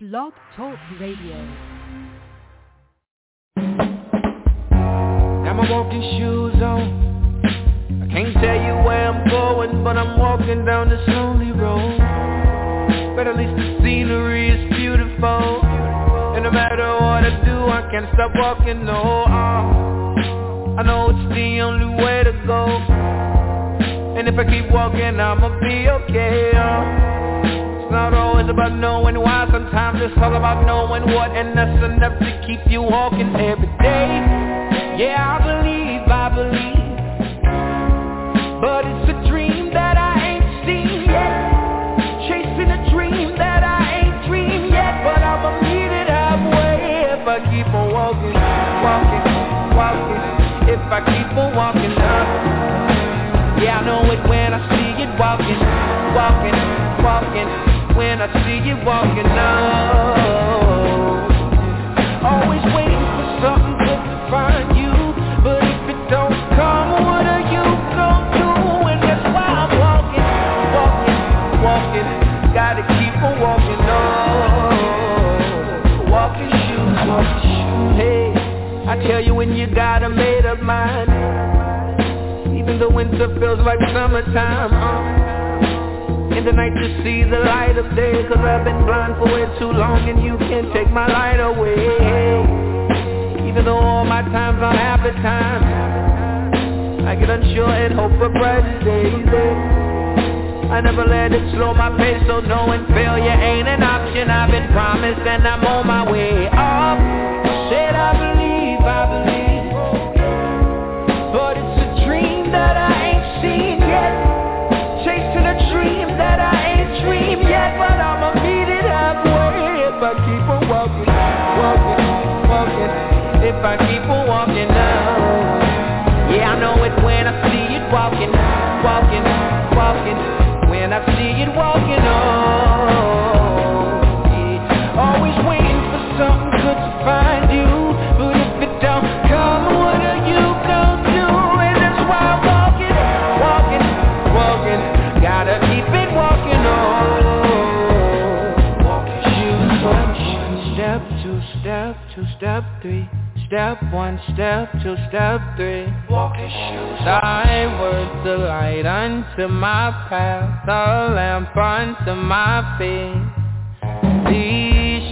Blog Talk Radio. Got my walking shoes on. I can't tell you where I'm going, but I'm walking down this lonely road. But at least the scenery is beautiful, and no matter what I do, I can't stop walking, no. I know it's the only way to go, and if I keep walking, I'ma be okay. It's not always about knowing why, sometimes it's all about knowing what, and that's enough to keep you walking every day. Yeah, I believe, but it's a dream that I ain't seen yet, chasing a dream that I ain't dreamed yet, but I'ma meet it halfway if I keep on walking, if I keep on walking up. Yeah, I know it when I see it walking, when I see you walking up. Always waiting for something good to find you, but if it don't come, what are you gonna do? And that's why I'm walking, gotta keep on walking on. Walking shoes, hey, I tell you when you got a made up mind, even the winter feels like summertime, in the night you see the light of day, cause I've been blind for way too long, and you can't take my light away. Even though all my times aren't happy times, I get unsure and hope for brighter days. I never let it slow my pace, so knowing failure ain't an option. I've been promised and I'm on my way up. Said I believe, but it's a dream that I ain't seen yet, chasing a dream that I ain't dreamed yet, but I'ma meet it halfway if I keep on walking, if I keep on walking now. Yeah, I know it when I see it walking, when I see it walking on. Yeah. Always waiting for something good to find you, but if it don't come, what are you gonna do? And that's why I'm walking, gotta keep it walking on. Walking shoes, step two, step two, step three. Step one, step two, step three. Walking shoes. Thy words the light unto my path, the lamp unto my feet. These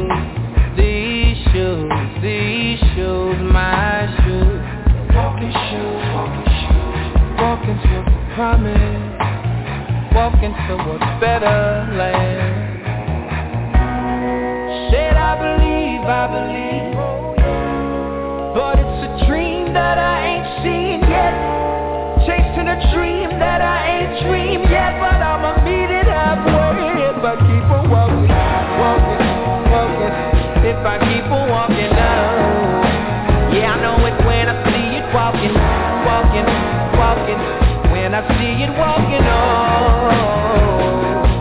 shoes, my shoes. Walking shoes, walking to promise, walking towards better land. Said I believe, but it's a dream that I ain't seen yet, chasing a dream that I ain't dreamed yet, but I'ma meet it halfway if I keep on walking, if I keep on walking now. Yeah, I know it when I see it walking, when I see it walking on.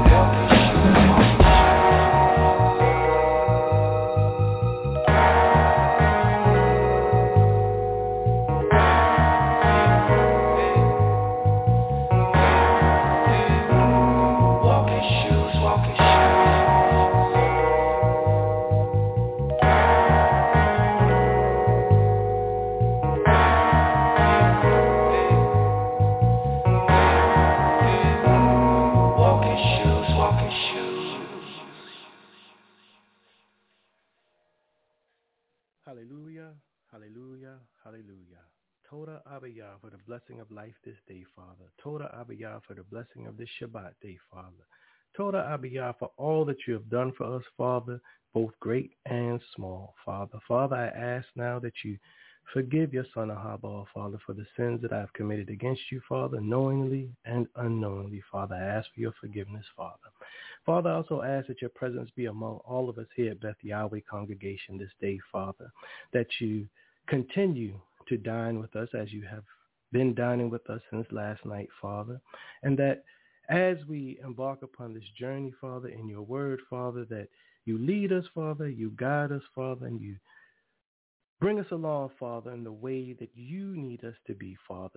Hallelujah. Toda Abiyah for the blessing of life this day, Father. Toda Abiyah for the blessing of this Shabbat day, Father. Toda Abiyah for all that you have done for us, Father, both great and small, Father. Father, I ask now that you forgive your son Ahabah, Father, for the sins that I have committed against you, Father, knowingly and unknowingly, Father. I ask for your forgiveness, Father. Father, I also ask that your presence be among all of us here at Beth Yahweh congregation this day, Father, that you continue to dine with us as you have been dining with us since last night, Father, and that as we embark upon this journey, Father, in your word, Father, that you lead us, Father, you guide us, Father, and you bring us along, Father, in the way that you need us to be, Father.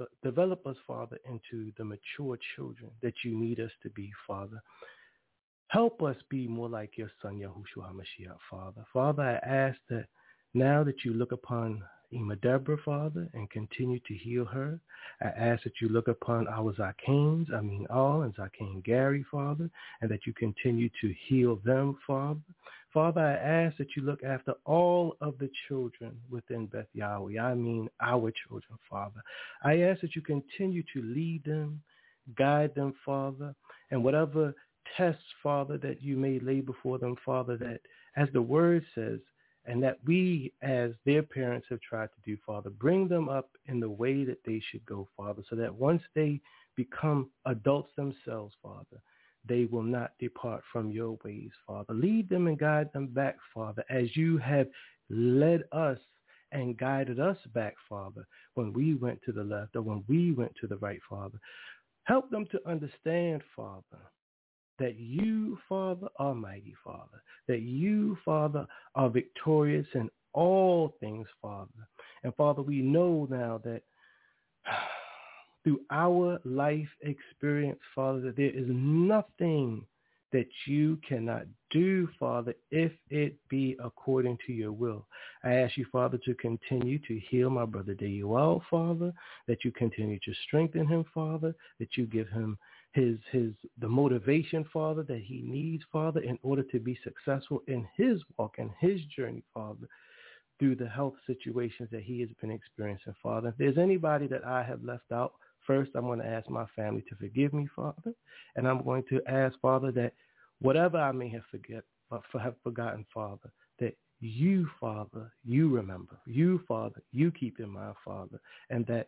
Develop us, Father, into the mature children that you need us to be, Father. Help us be more like your son, Yahushua HaMashiach, Father. Father, I ask that now that you look upon Ima Deborah, Father, and continue to heal her, I ask that you look upon our Zakines, Amin Al and Zakine Gary, Father, and that you continue to heal them, Father. Father, I ask that you look after all of the children within Beth Yahweh. I mean our children, Father. I ask that you continue to lead them, guide them, Father, and whatever tests, Father, that you may lay before them, Father, that as the word says, and that we as their parents have tried to do, Father, bring them up in the way that they should go, Father, so that once they become adults themselves, Father, they will not depart from your ways, Father. Lead them and guide them back, Father, as you have led us and guided us back, Father, when we went to the left or when we went to the right, Father. Help them to understand, Father, that you, Father, Almighty Father, that you, Father, are victorious in all things, Father. And Father, we know now that through our life experience, Father, that there is nothing that you cannot do, Father, if it be according to your will. I ask you, Father, to continue to heal my brother Deuel, Father, that you continue to strengthen him, Father, that you give him the motivation, Father, that he needs, Father, in order to be successful in his walk and his journey, Father, through the health situations that he has been experiencing, Father. If there's anybody that I have left out, first I'm going to ask my family to forgive me, Father, and I'm going to ask, Father, that whatever I may have forgotten, Father, that you, Father, you remember. You, Father, you keep in mind, Father, and that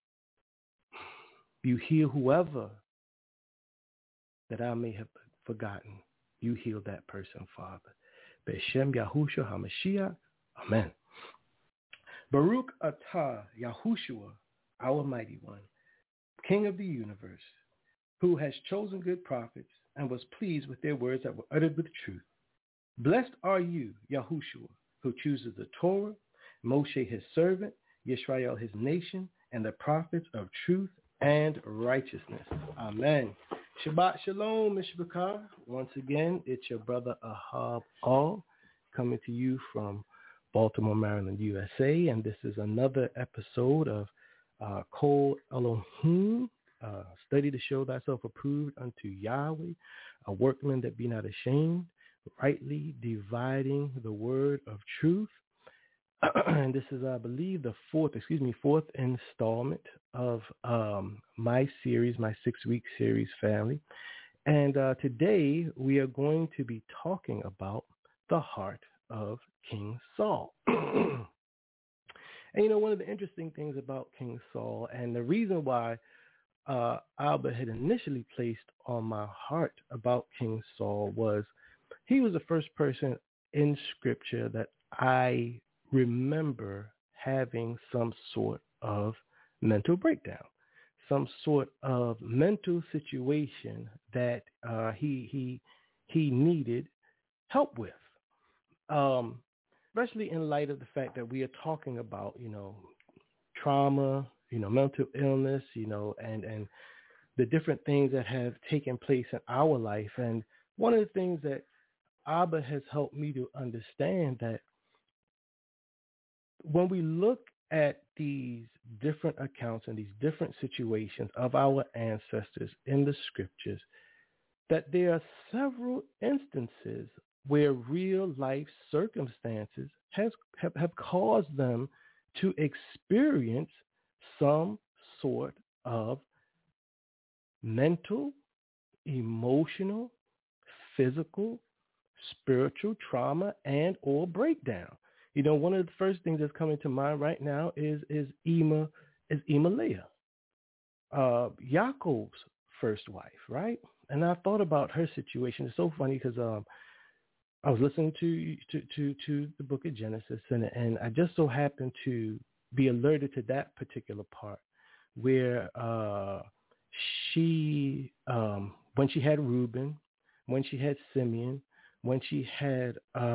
you heal whoever that I may have forgotten. You heal that person, Father. B'Shem Yahushua HaMashiach. Amen. Baruch atah Yahushua, our mighty one, King of the universe, who has chosen good prophets and was pleased with their words that were uttered with truth. Blessed are you, Yahushua, who chooses the Torah, Moshe his servant, Yisrael his nation, and the prophets of truth and righteousness. Amen. Shabbat Shalom, Mishbakar. Once again, it's your brother Ahab Al coming to you from Baltimore, Maryland, USA. And this is another episode of Kol Elohim, study to show thyself approved unto Yahweh, a workman that be not ashamed, rightly dividing the word of truth. And this is, I believe, the fourth installment of my series, my 6-week series, family. And today we are going to be talking about the heart of King Saul. And, one of the interesting things about King Saul, and the reason why Albert had initially placed on my heart about King Saul was he was the first person in Scripture that I remember having some sort of mental breakdown, some sort of mental situation that he needed help with, especially in light of the fact that we are talking about, trauma, mental illness, and the different things that have taken place in our life. And one of the things that Abba has helped me to understand that when we look at these different accounts and these different situations of our ancestors in the scriptures, that there are several instances where real life circumstances have caused them to experience some sort of mental, emotional, physical, spiritual trauma and or breakdown. One of the first things that's coming to mind right now is Leah, Yaakov's first wife, right? And I thought about her situation. It's so funny because I was listening to the book of Genesis, and I just so happened to be alerted to that particular part where she, when she had Reuben, when she had Simeon, when she had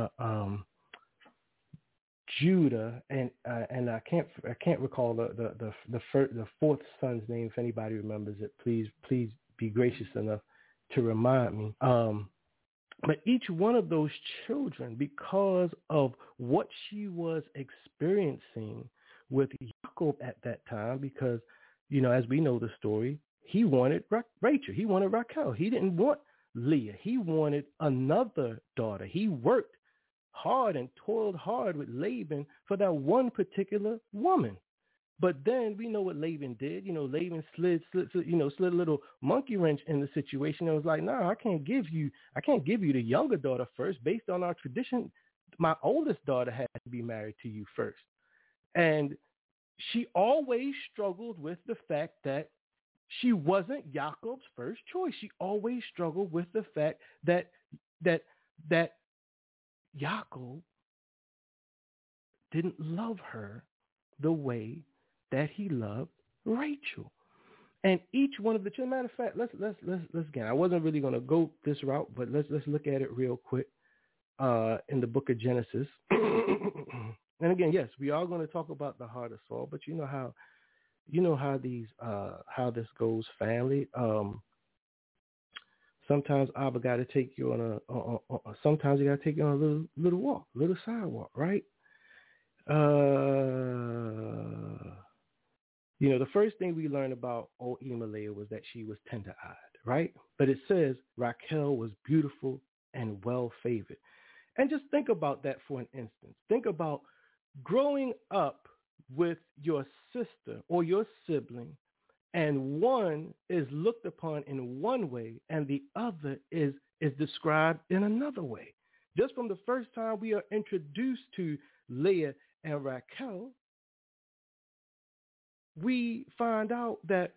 Judah, and I can't recall the fourth son's name. If anybody remembers it, please be gracious enough to remind me. But each one of those children, because of what she was experiencing with Jacob at that time, because, as we know the story, he wanted Rachel. He wanted Raquel. He didn't want Leah. He wanted another daughter. He worked hard and toiled hard with Laban for that one particular woman. But then we know what Laban did. Laban slid a little monkey wrench in the situation and was like, "No, I can't give you the younger daughter first. Based on our tradition, my oldest daughter had to be married to you first." And she always struggled with the fact that she wasn't Jacob's first choice. She always struggled with the fact that Jacob didn't love her the way that he loved Rachel. And each one of the children, matter of fact, let's again, I wasn't really going to go this route, but let's look at it real quick in the book of Genesis. And again, yes, we are going to talk about the heart of Saul, but you know how this goes, family. Sometimes Abba got to take you on sometimes you got to take you on a little walk, little sidewalk, right? The first thing we learned about old Elimelech was that she was tender-eyed, right? But it says Raquel was beautiful and well-favored. And just think about that for an instance. Think about growing up with your sister or your sibling, and one is looked upon in one way and the other is described in another way. Just from the first time we are introduced to Leah and Raquel, we find out that,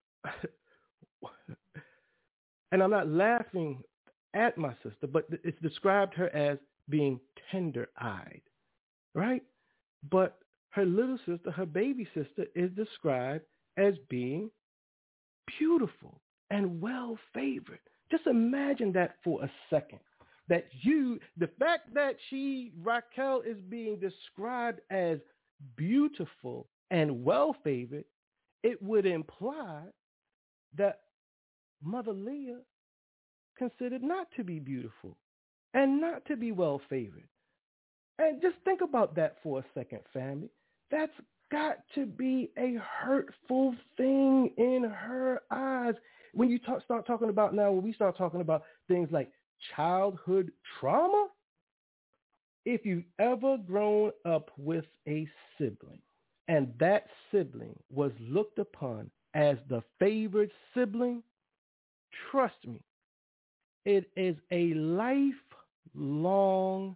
and I'm not laughing at my sister, but it's described her as being tender-eyed, right? But her little sister, her baby sister, is described as being beautiful and well-favored. Just imagine that for a second. The fact that Raquel is being described as beautiful and well-favored, it would imply that Mother Leah considered not to be beautiful and not to be well-favored. And just think about that for a second, family. That's got to be a hurtful thing in her eyes. When you start talking about now, when we start talking about things like childhood trauma, if you've ever grown up with a sibling and that sibling was looked upon as the favored sibling, trust me, it is a lifelong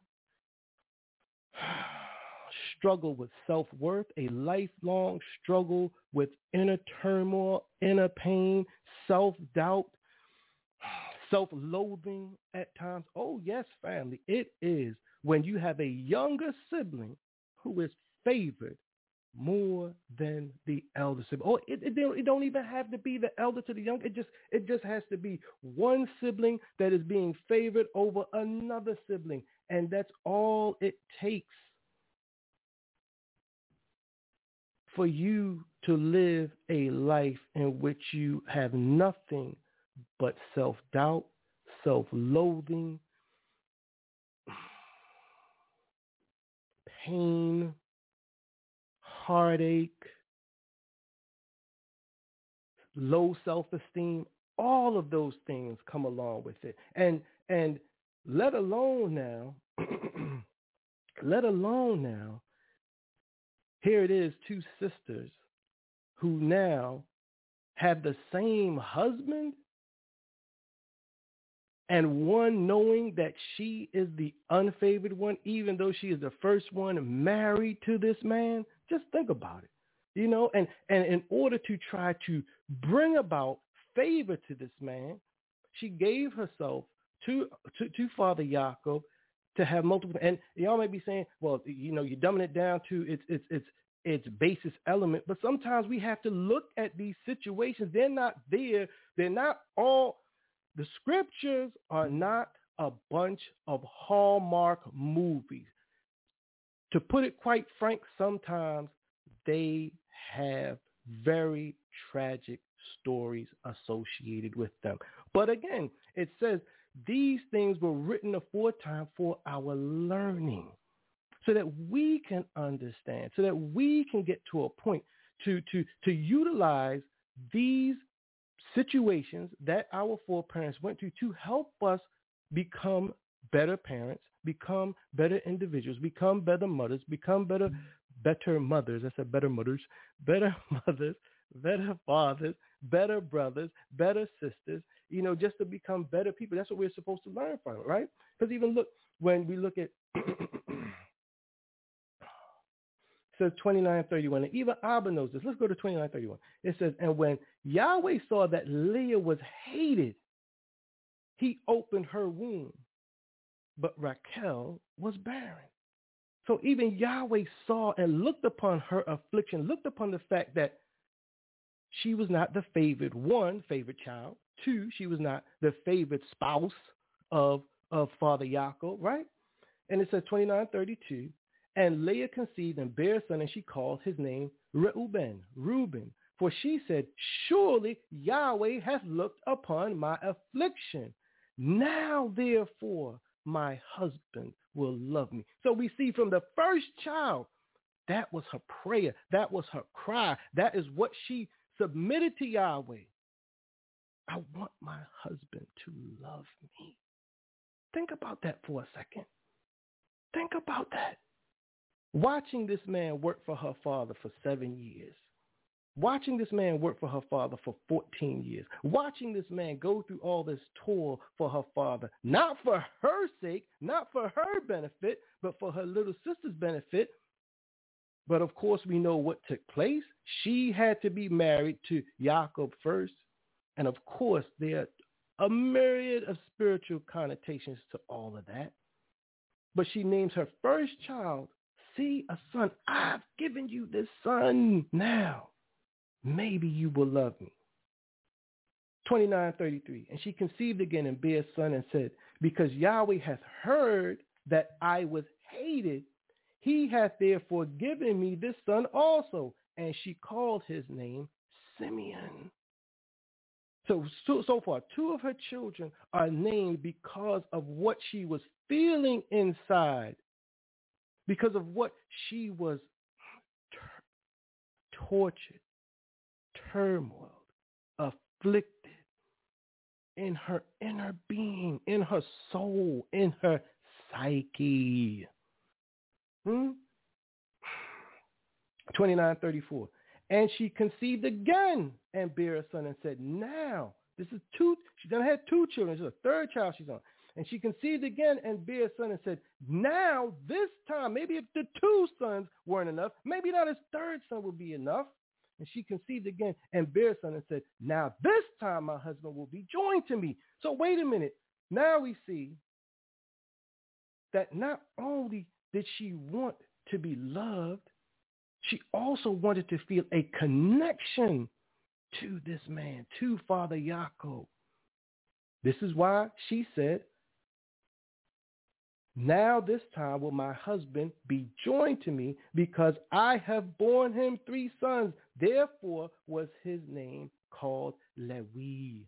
struggle with self-worth, a lifelong struggle with inner turmoil, inner pain, self-doubt, self-loathing at times. Oh, yes, family, it is when you have a younger sibling who is favored more than the elder sibling. Oh, it don't even have to be the elder to the young. It just has to be one sibling that is being favored over another sibling. And that's all it takes for you to live a life in which you have nothing but self-doubt, self-loathing, pain, heartache, low self-esteem. All of those things come along with it. And let alone now, here it is, two sisters who now have the same husband, and one knowing that she is the unfavored one, even though she is the first one married to this man. Just think about it, and in order to try to bring about favor to this man, she gave herself to Father Jacob to have multiple. And y'all may be saying, well, you're dumbing it down to its basis element, but sometimes we have to look at these situations. They're not there. They're not all. The scriptures are not a bunch of Hallmark movies. To put it quite frank, sometimes they have very tragic stories associated with them. But again, it says these things were written aforetime for our learning, so that we can understand, so that we can get to a point to utilize these situations that our foreparents went through to help us become better parents, become better individuals, become better mothers, become better mothers. I said better mothers, better mothers, better fathers, better brothers, better sisters, just to become better people. That's what we're supposed to learn from it, right? Because even when we look at says 29:31, and even Abba knows this. Let's go to 29:31. It says, and when Yahweh saw that Leah was hated, he opened her womb, but Rachel was barren. So even Yahweh saw and looked upon her affliction, looked upon the fact that she was not the favorite child. 2, she was not the favorite spouse of Father Yaakov, right? And it says 29:32, and Leah conceived and bare a son, and she called his name Reuben. For she said, surely Yahweh hath looked upon my affliction. Now, therefore, my husband will love me. So we see from the first child, that was her prayer. That was her cry. That is what she submitted to Yahweh. I want my husband to love me. Think about that for a second. Think about that. Watching this man work for her father for 7 years. Watching this man work for her father for 14 years. Watching this man go through all this toil for her father, not for her sake, not for her benefit, but for her little sister's benefit. But of course, we know what took place. She had to be married to Jacob first. And of course, there are a myriad of spiritual connotations to all of that. But she names her first child, see, a son. I've given you this son now. Maybe you will love me. 29:33. And she conceived again and bare a son and said, because Yahweh hath heard that I was hated, he hath therefore given me this son also. And she called his name Simeon. So far, 2 of her children are named because of what she was feeling inside, because of what she was tortured, turmoil, afflicted in her inner being, in her soul, in her psyche. 29:34. And she conceived again and bare a son and said, now, this is 2, she done had 2 children, this is a 3rd child she's on. And she conceived again and bare a son and said, now this time, maybe if the 2 sons weren't enough, maybe not his 3rd son would be enough. And she conceived again and bare a son and said, now this time my husband will be joined to me. So wait a minute. Now we see that not only did she want to be loved, she also wanted to feel a connection to this man, to Father Yaakov. This is why she said, now this time will my husband be joined to me, because I have borne him 3 sons. Therefore was his name called Levi,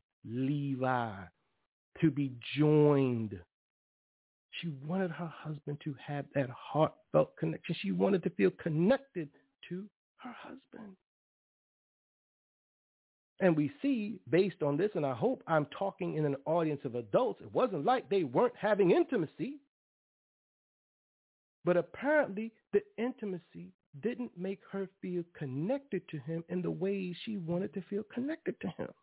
to be joined. She wanted her husband to have that heartfelt connection. She wanted to feel connected to her husband. And we see, based on this, and I hope I'm talking in an audience of adults, it wasn't like they weren't having intimacy. But apparently the intimacy didn't make her feel connected to him in the way she wanted to feel connected to him.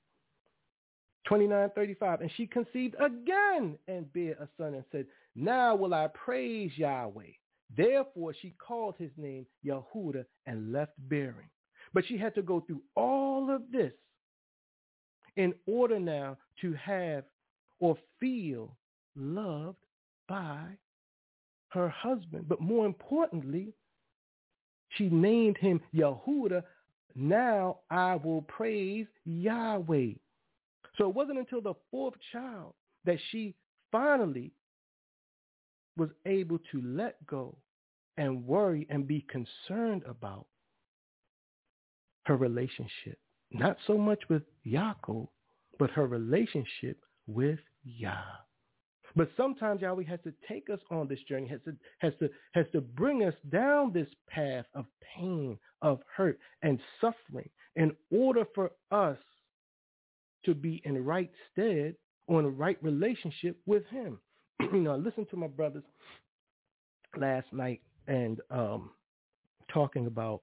29:35, and she conceived again and bare a son and said, now will I praise Yahweh. Therefore she called his name Yehudah and left bearing. But she had to go through all of this in order now to have or feel loved by her husband. But more importantly, she named him Yehudah. Now I will praise Yahweh. So it wasn't until the 4th child that she finally was able to let go and worry and be concerned about her relationship. Not so much with Yaakov, but her relationship with Yah. But sometimes Yahweh has to take us on this journey, has to bring us down this path of pain, of hurt and suffering in order for us to be in right stead or in a right relationship with him. You know, I listened to my brothers last night and talking about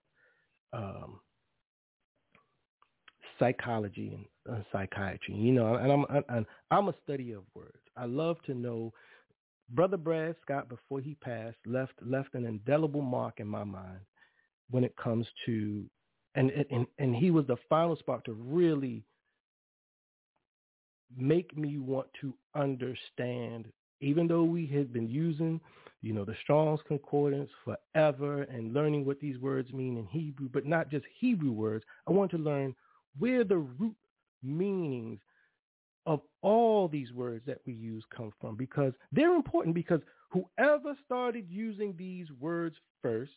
psychology and psychiatry. You know, and I'm a study of words. I love to know. Brother Brad Scott, before he passed, left an indelible mark in my mind when it comes to, and he was the final spark to really make me want to understand, even though we had been using, you know, the Strong's Concordance forever and learning what these words mean in Hebrew, but not just Hebrew words. I want to learn where the root meanings of all these words that we use come from, because they're important, because whoever started using these words first,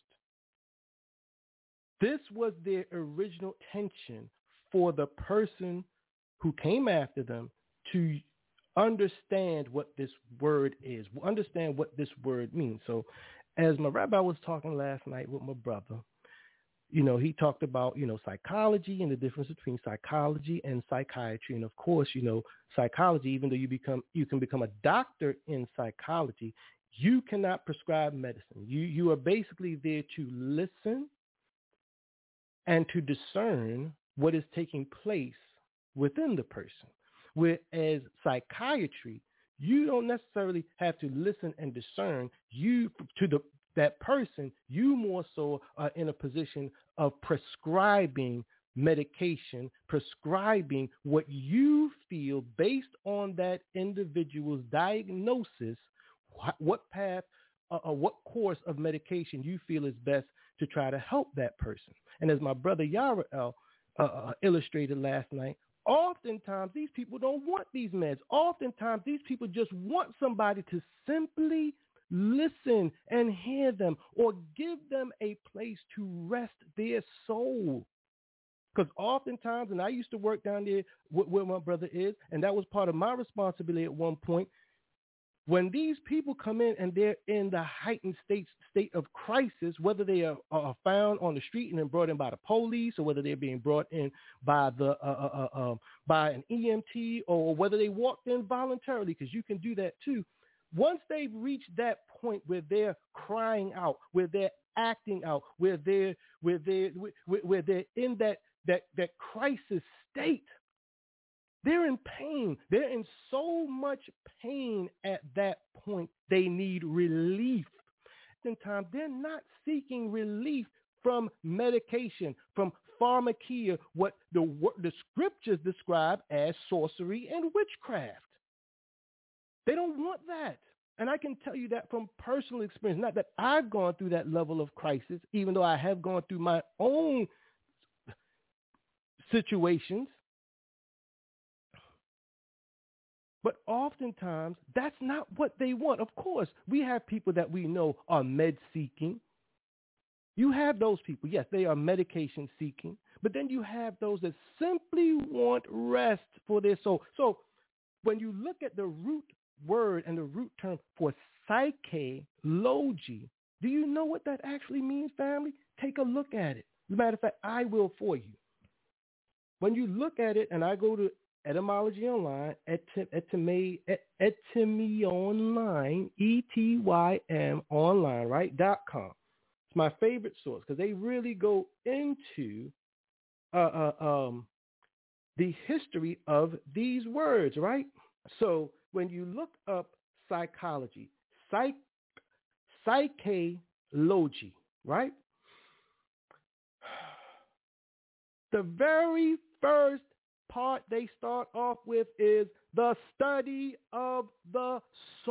this was their original intention for the person who came after them to understand what this word is, understand what this word means. So as my rabbi was talking last night with my brother, you know, he talked about, you know, psychology and the difference between psychology and psychiatry. And of course, you know, psychology, even though you can become a doctor in psychology, you cannot prescribe medicine. You are basically there to listen and to discern what is taking place within the person. Whereas psychiatry, you don't necessarily have to listen and discern. That person, you more so are in a position of prescribing medication, prescribing what you feel based on that individual's diagnosis, what path or what course of medication you feel is best to try to help that person. And as my brother Yarael illustrated last night, oftentimes these people don't want these meds. Oftentimes these people just want somebody to simply listen and hear them, or give them a place to rest their soul. Because oftentimes, and I used to work down there where my brother is, and that was part of my responsibility at one point, when these people come in and they're in the heightened state of crisis, whether they are found on the street and then brought in by the police, or whether they're being brought in by by an EMT, or whether they walked in voluntarily, because you can do that too. Once they've reached that point where they're crying out, where they're acting out, where they're in that crisis state, they're in pain. They're in so much pain at that point. They need relief. Sometimes they're not seeking relief from medication, from pharmakia, what the scriptures describe as sorcery and witchcraft. They don't want that. And I can tell you that from personal experience, not that I've gone through that level of crisis, even though I have gone through my own situations. But oftentimes, that's not what they want. Of course, we have people that we know are med-seeking. You have those people. Yes, they are medication-seeking. But then you have those that simply want rest for their soul. So when you look at the root word and the root term for psychology, do you know what that actually means, family? Take a look at it. As a matter of fact, I will for you. When you look at it, and I go to Etymology Online, Etymy Online, ETYM online, right, .com. It's my favorite source because they really go into the history of these words, right? So when you look up psychology, psychology, right? The very first part they start off with is the study of the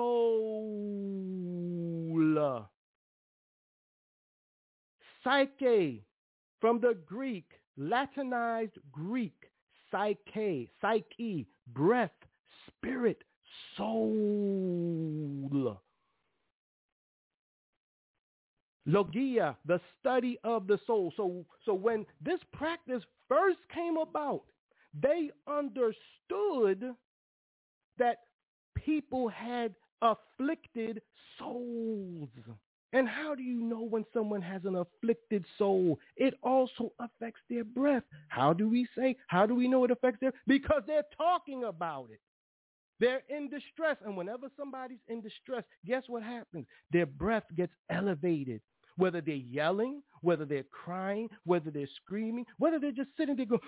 soul. Psyche, from the Greek, Latinized Greek, psyche, breath, spirit, soul. Logia, the study of the soul. So when this practice first came about, they understood that people had afflicted souls. And how do you know when someone has an afflicted soul? It also affects their breath. How do we know it affects their? Because they're talking about it. They're in distress. And whenever somebody's in distress, guess what happens? Their breath gets elevated. Whether they're yelling, whether they're crying, whether they're screaming, whether they're just sitting there going.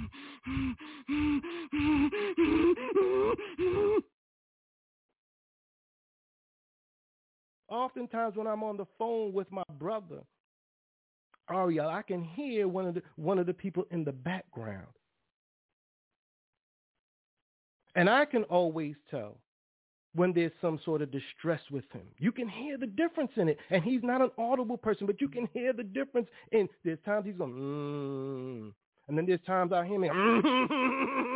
Oftentimes when I'm on the phone with my brother, Ariel, I can hear one of the people in the background. And I can always tell when there's some sort of distress with him. You can hear the difference in it. And he's not an audible person, but you can hear the difference in there's times he's going, and then there's times I hear him,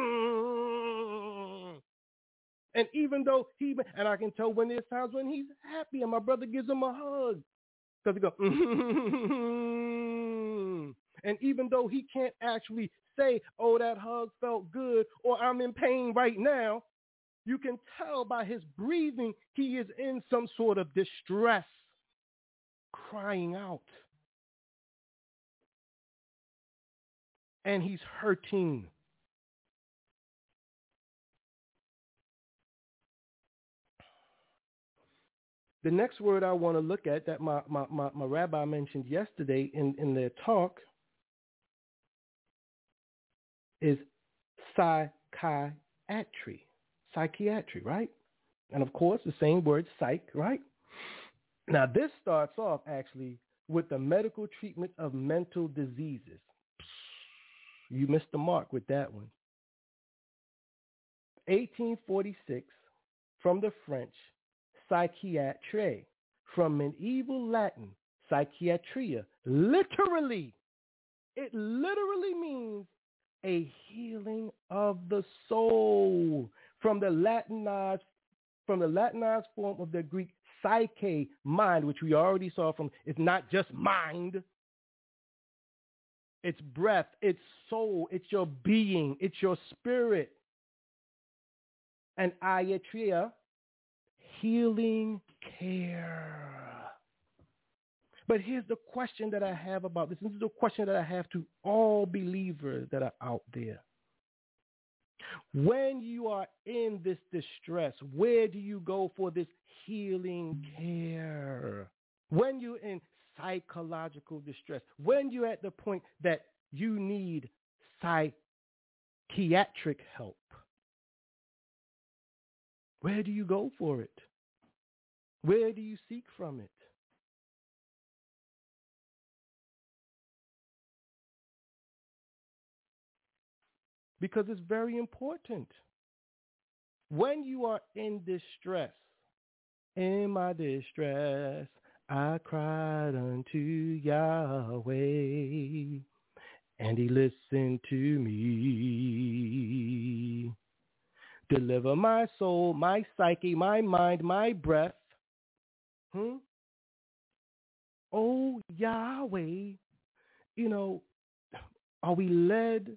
and even though and I can tell when there's times when he's happy and my brother gives him a hug. Because he goes, and even though he can't actually say, oh, that hug felt good, or I'm in pain right now, you can tell by his breathing he is in some sort of distress, crying out. And he's hurting. The next word I want to look at that my rabbi mentioned yesterday in their talk is psychiatry. Psychiatry, right? And of course, the same word, psych, right? Now, this starts off actually with the medical treatment of mental diseases. You missed the mark with that one. 1846, from the French, psychiatrie, from medieval Latin, psychiatria. Literally, it literally means a healing of the soul. From the Latinized form of the Greek psyche, mind, which we already saw from, it's not just mind. It's breath, it's soul, it's your being, it's your spirit. And iatria, healing care. But here's the question that I have about this. This is the question that I have to all believers that are out there. When you are in this distress, where do you go for this healing care? When you're in psychological distress, when you're at the point that you need psychiatric help, where do you go for it? Where do you seek from it? Because it's very important. When you are in distress, in my distress, I cried unto Yahweh, and he listened to me. Deliver my soul, my psyche, my mind, my breath. Oh, Yahweh, are we led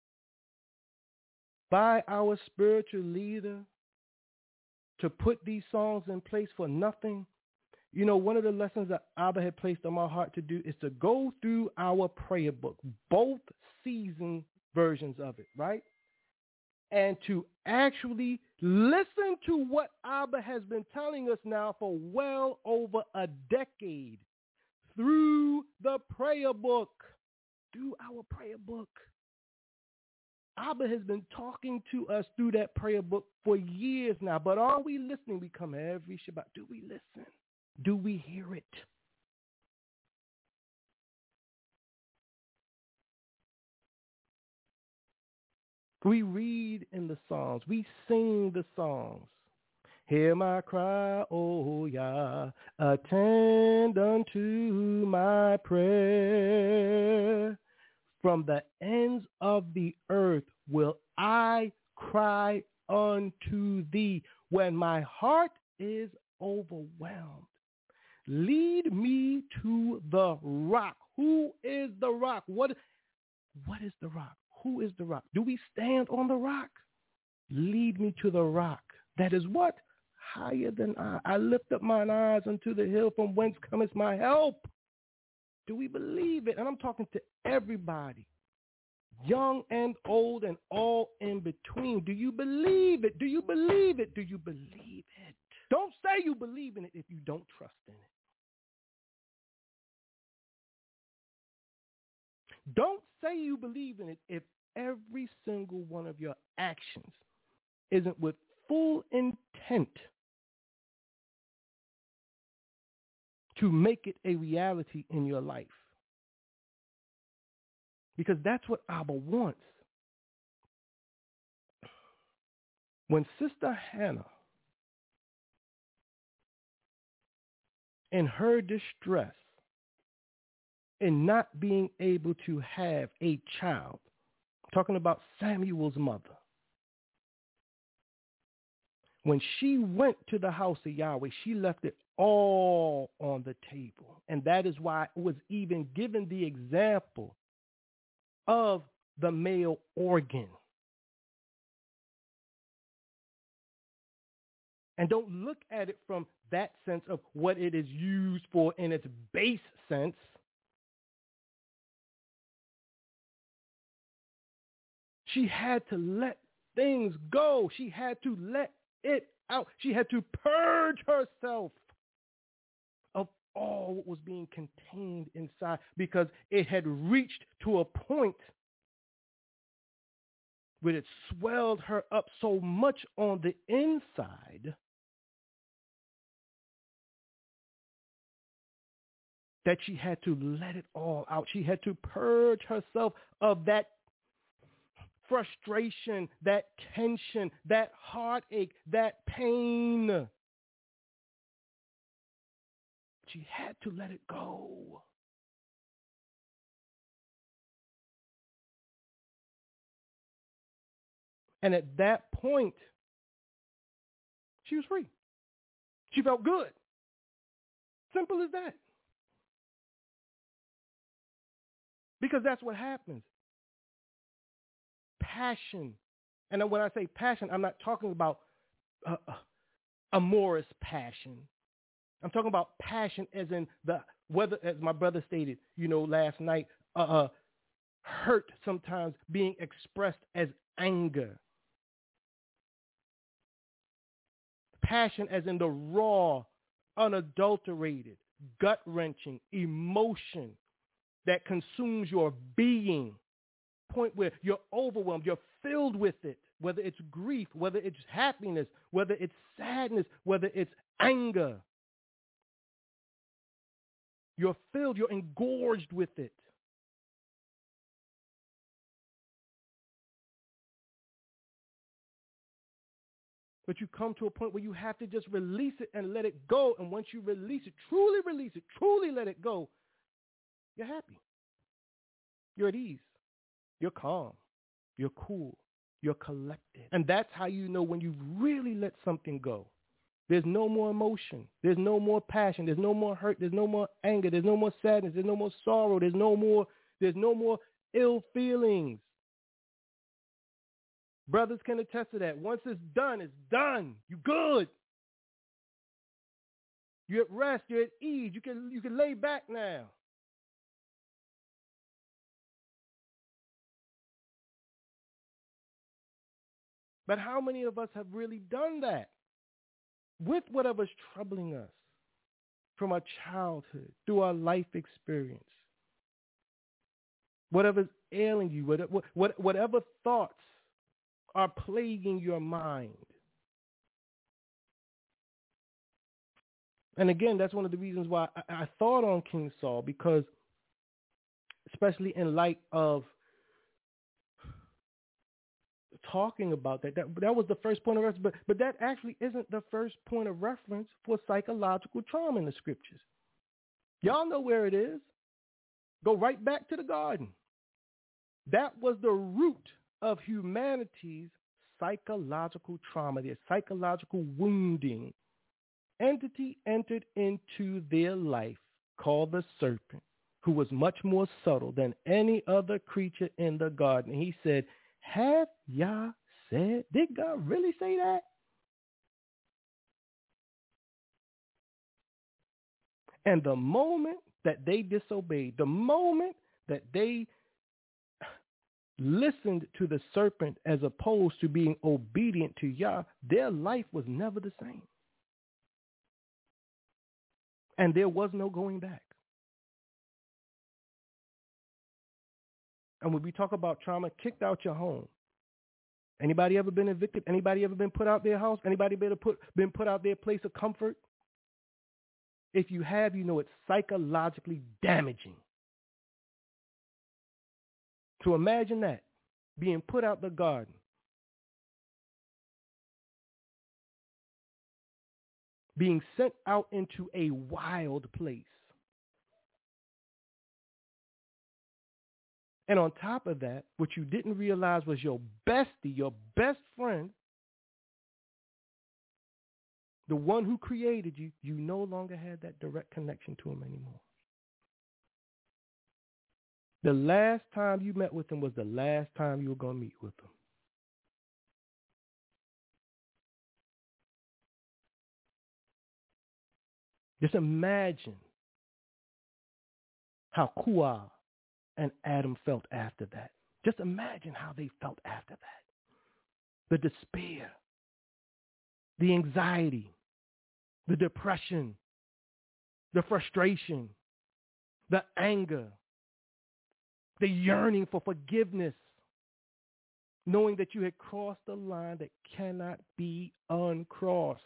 by our spiritual leader to put these songs in place for nothing? One of the lessons that Abba had placed on my heart to do is to go through our prayer book, both season versions of it, right? And to actually listen to what Abba has been telling us now for well over a decade through the prayer book, through our prayer book. Abba has been talking to us through that prayer book for years now, but are we listening? We come every Shabbat. Do we listen? Do we hear it? We read in the Psalms. We sing the songs. Hear my cry, O Yah, attend unto my prayer. From the ends of the earth will I cry unto thee when my heart is overwhelmed. Lead me to the rock. Who is the rock? What is the rock? Who is the rock? Do we stand on the rock? Lead me to the rock. That is what? higher than I. I lift up mine eyes unto the hill from whence cometh my help. Do we believe it? And I'm talking to everybody, young and old and all in between. Do you believe it? Do you believe it? Do you believe it? Don't say you believe in it if you don't trust in it. Don't say you believe in it if every single one of your actions isn't with full intent to make it a reality in your life. Because that's what Abba wants. When Sister Hannah, in her distress, in not being able to have a child, talking about Samuel's mother, when she went to the house of Yahweh, she left it all on the table. And that is why it was even given the example of the male organ. And don't look at it from that sense of what it is used for in its base sense. She had to let things go. She had to let it out. She had to purge herself of all what was being contained inside, because it had reached to a point where it swelled her up so much on the inside that she had to let it all out. She had to purge herself of that frustration, that tension, that heartache, that pain. She had to let it go. And at that point, she was free. She felt good. Simple as that. Because that's what happens. Passion. And when I say passion, I'm not talking about amorous passion. I'm talking about passion as in the, whether, as my brother stated, last night, hurt sometimes being expressed as anger. Passion as in the raw, unadulterated, gut-wrenching emotion that consumes your being. Point where you're overwhelmed, you're filled with it, whether it's grief, whether it's happiness, whether it's sadness, whether it's anger. You're filled, you're engorged with it. But you come to a point where you have to just release it and let it go. And once you release it, truly let it go, you're happy. You're at ease. You're calm. You're cool. You're collected. And that's how you know when you really let something go. There's no more emotion. There's no more passion. There's no more hurt. There's no more anger. There's no more sadness. There's no more sorrow. There's no more ill feelings. Brothers can attest to that. Once it's done, it's done. You good. You're at rest. You're at ease. You can lay back now. But how many of us have really done that with whatever's troubling us from our childhood, through our life experience? Whatever's ailing you, whatever thoughts are plaguing your mind. And again, that's one of the reasons why I thought on King Saul, because especially in light of talking about that was the first point of reference, but that actually isn't the first point of reference for psychological trauma in the scriptures. Y'all know where it is. Go right back to the garden. That was the root of humanity's psychological trauma, their psychological wounding. Entity entered into their life called the serpent, who was much more subtle than any other creature in the garden. And he said, have Yah said? Did God really say that? And the moment that they disobeyed, the moment that they listened to the serpent as opposed to being obedient to Yah, their life was never the same. And there was no going back. And when we talk about trauma, kicked out your home. Anybody ever been evicted? Anybody ever been put out their house? Anybody been put out their place of comfort? If you have, you know it's psychologically damaging. So imagine that, being put out the garden. Being sent out into a wild place. And on top of that, what you didn't realize was your bestie, your best friend, the one who created you, you no longer had that direct connection to him anymore. The last time you met with him was the last time you were going to meet with him. Just imagine how Kuah and Adam felt after that. Just imagine how they felt after that. The despair, the anxiety, the depression, the frustration, the anger, the yearning for forgiveness, knowing that you had crossed a line that cannot be uncrossed.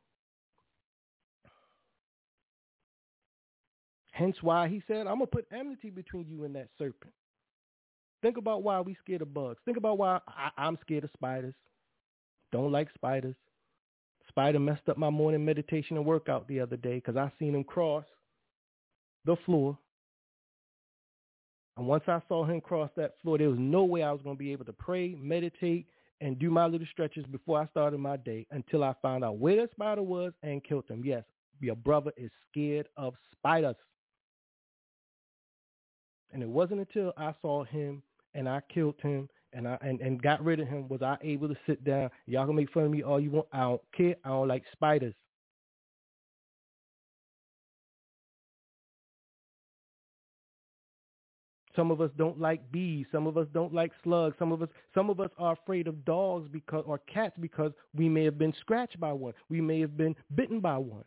Hence why he said, I'm going to put enmity between you and that serpent. Think about why we scared of bugs. Think about why I'm scared of spiders. Don't like spiders. Spider messed up my morning meditation and workout the other day because I seen him cross the floor. And once I saw him cross that floor, there was no way I was going to be able to pray, meditate, and do my little stretches before I started my day until I found out where the spider was and killed him. Yes, your brother is scared of spiders. And it wasn't until I saw him and I killed him and got rid of him was I able to sit down. Y'all can make fun of me all you want. I don't care. I don't like spiders. Some of us don't like bees. Some of us don't like slugs. Some of us are afraid of dogs or cats because we may have been scratched by one. We may have been bitten by one.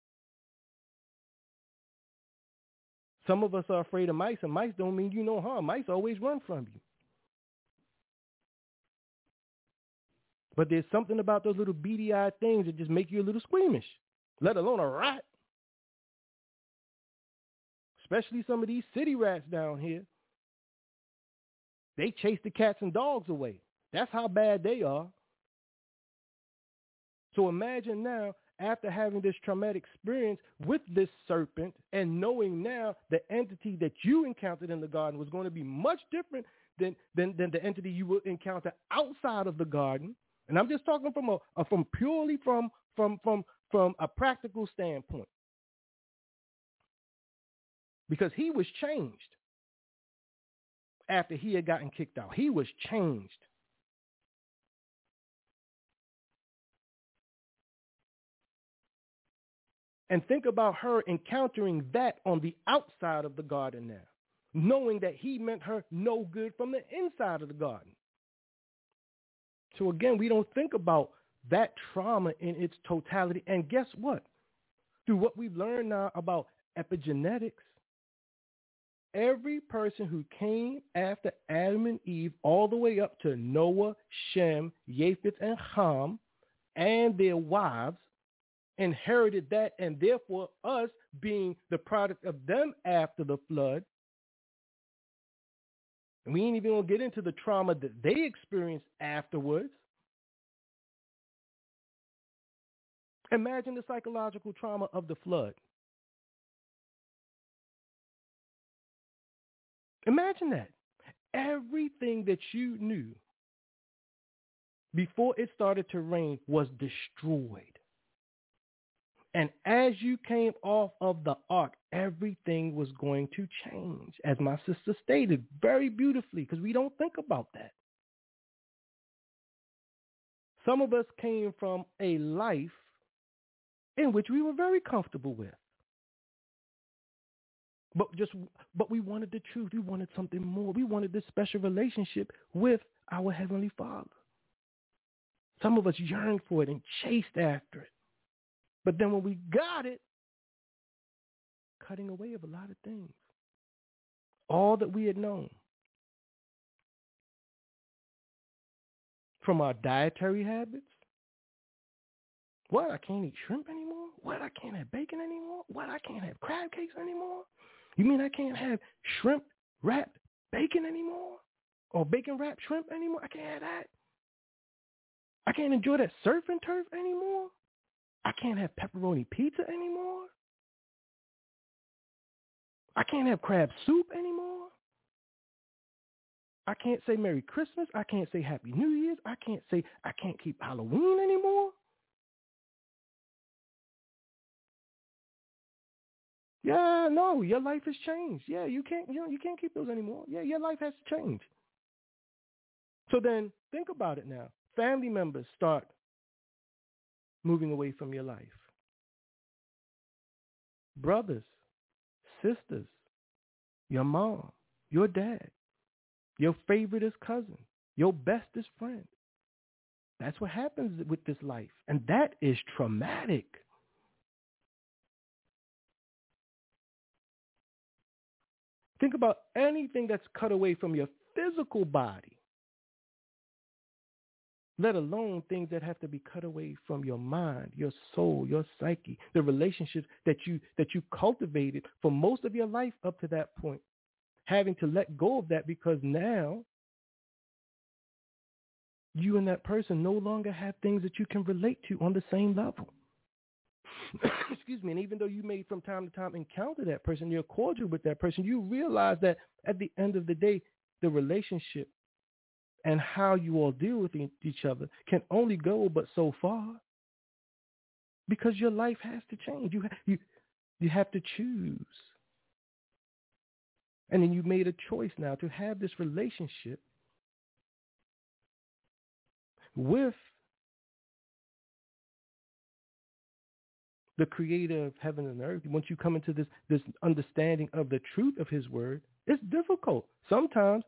Some of us are afraid of mice, and mice don't mean you no harm. Mice always run from you. But there's something about those little beady-eyed things that just make you a little squeamish, let alone a rat. Especially some of these city rats down here. They chase the cats and dogs away. That's how bad they are. So imagine now, after having this traumatic experience with this serpent and knowing now the entity that you encountered in the garden was going to be much different than the entity you will encounter outside of the garden. And I'm just talking from purely from a practical standpoint. Because he was changed after he had gotten kicked out. He was changed. And think about her encountering that on the outside of the garden now, knowing that he meant her no good from the inside of the garden. So again, we don't think about that trauma in its totality. And guess what? Through what we've learned now about epigenetics, every person who came after Adam and Eve all the way up to Noah, Shem, Japheth, and Ham, and their wives, inherited that, and therefore us being the product of them after the flood. And we ain't even going to get into the trauma that they experienced afterwards. Imagine the psychological trauma of the flood. Imagine that. Everything that you knew before it started to rain was destroyed. And as you came off of the ark, everything was going to change, as my sister stated very beautifully, because we don't think about that. Some of us came from a life in which we were very comfortable with. But we wanted the truth. We wanted something more. We wanted this special relationship with our Heavenly Father. Some of us yearned for it and chased after it. But then when we got it, cutting away of a lot of things. All that we had known. From our dietary habits. What, I can't eat shrimp anymore? What, I can't have bacon anymore? What, I can't have crab cakes anymore? You mean I can't have shrimp wrapped bacon anymore? Or bacon wrapped shrimp anymore? I can't have that. I can't enjoy that surf and turf anymore? I can't have pepperoni pizza anymore? I can't have crab soup anymore? I can't say Merry Christmas. I can't say Happy New Year's. I can't keep Halloween anymore? Yeah, no, your life has changed. Yeah, you can't keep those anymore. Yeah, your life has changed. So then think about it now. Family members start moving away from your life. Brothers, sisters, your mom, your dad, your favoriteest cousin, your bestest friend. That's what happens with this life. And that is traumatic. Think about anything that's cut away from your physical body, let alone things that have to be cut away from your mind, your soul, your psyche, the relationships that you cultivated for most of your life up to that point, having to let go of that because now you and that person no longer have things that you can relate to on the same level. Excuse me. And even though you may from time to time encounter that person, you're cordial with that person, you realize that at the end of the day, the relationship and how you all deal with each other can only go but so far because your life has to change. You have to choose. And then you made a choice now to have this relationship with the creator of heaven and earth. Once you come into this understanding of the truth of his word, it's difficult. Sometimes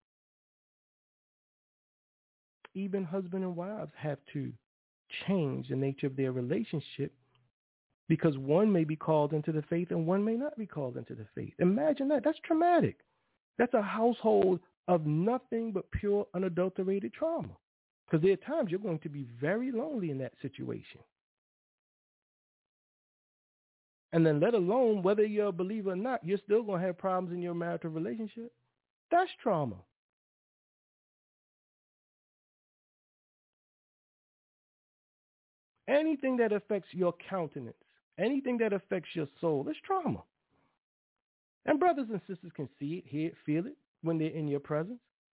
even husband and wives have to change the nature of their relationship because one may be called into the faith and one may not be called into the faith. Imagine that. That's traumatic. That's a household of nothing but pure, unadulterated trauma. Because there are times you're going to be very lonely in that situation. And then let alone whether you're a believer or not, you're still going to have problems in your marital relationship. That's trauma. Anything that affects your countenance, anything that affects your soul is trauma. And brothers and sisters can see it, hear it, feel it when they're in your presence.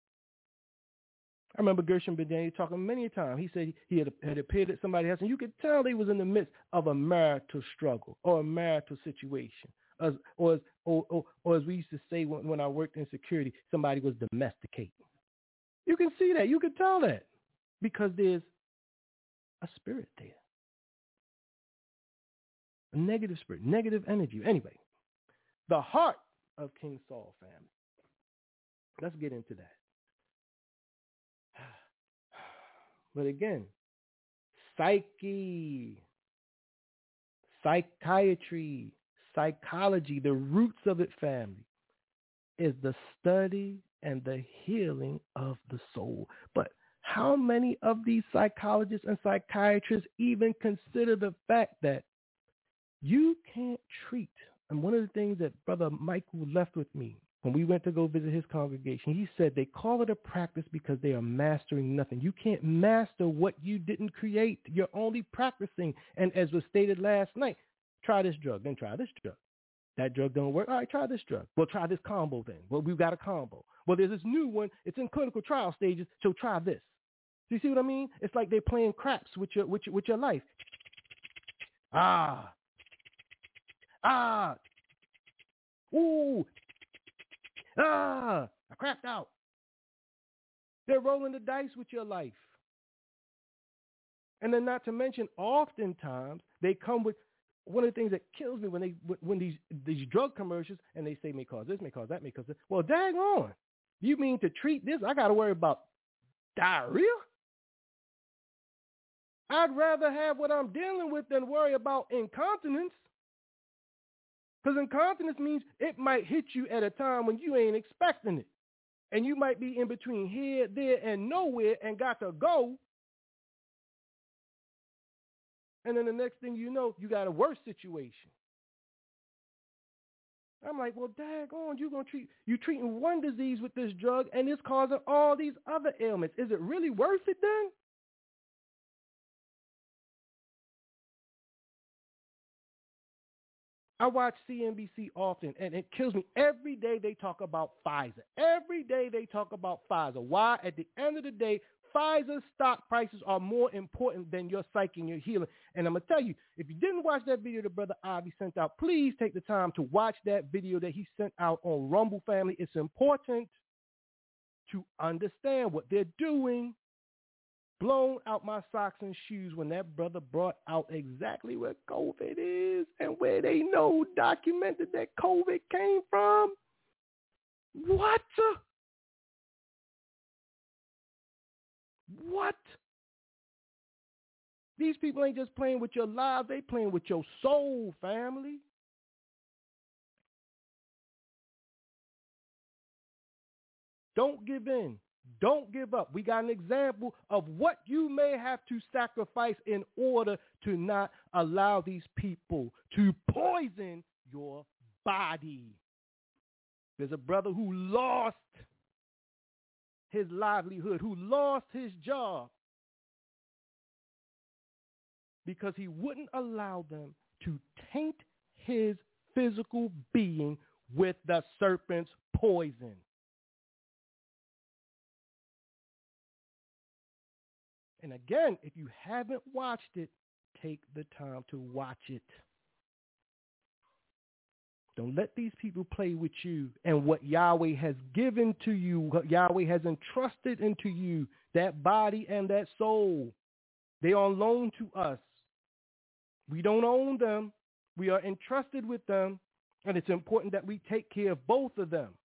I remember Gershom Ben Daniel talking many a time. He said he had appeared at somebody's house, and you could tell they was in the midst of a marital struggle or a marital situation. Or as we used to say when I worked in security, somebody was domesticating. You can see that. You can tell that because there's a spirit there. A negative spirit, negative energy. Anyway, the heart of King Saul, family. Let's get into that. But again, psyche, psychiatry, psychology, the roots of it, family, is the study and the healing of the soul. But how many of these psychologists and psychiatrists even consider the fact that you can't treat? And one of the things that Brother Michael left with me when we went to go visit his congregation, he said they call it a practice because they are mastering nothing. You can't master what you didn't create. You're only practicing. And as was stated last night, try this drug, then try this drug. That drug don't work. All right, try this drug. Well, try this combo then. Well, we've got a combo. Well, there's this new one. It's in clinical trial stages, so try this. Do you see what I mean? It's like they're playing craps with your life. Ooh. I crapped out. They're rolling the dice with your life. And then not to mention, oftentimes, they come with one of the things that kills me when these drug commercials and they say may cause this, may cause that, may cause this. Well, dang on. You mean to treat this? I got to worry about diarrhea? I'd rather have what I'm dealing with than worry about incontinence. Because incontinence means it might hit you at a time when you ain't expecting it. And you might be in between here, there, and nowhere and got to go. And then the next thing you know, you got a worse situation. I'm like, well, daggone, you treating one disease with this drug and it's causing all these other ailments. Is it really worth it then? I watch CNBC often, and it kills me. Every day they talk about Pfizer. Every day they talk about Pfizer. Why? At the end of the day, Pfizer's stock prices are more important than your psyche and your healing. And I'm going to tell you, if you didn't watch that video that Brother Ivy sent out, please take the time to watch that video that he sent out on Rumble Family. It's important to understand what they're doing. Blown out my socks and shoes when that brother brought out exactly where COVID is and where they know documented that COVID came from. What? What? These people ain't just playing with your lives, they playing with your soul, family. Don't give in. Don't give up. We got an example of what you may have to sacrifice in order to not allow these people to poison your body. There's a brother who lost his livelihood, who lost his job because he wouldn't allow them to taint his physical being with the serpent's poison. And again, if you haven't watched it, take the time to watch it. Don't let these people play with you and what Yahweh has given to you, what Yahweh has entrusted into you, that body and that soul. They are on loan to us. We don't own them. We are entrusted with them, and it's important that we take care of both of them.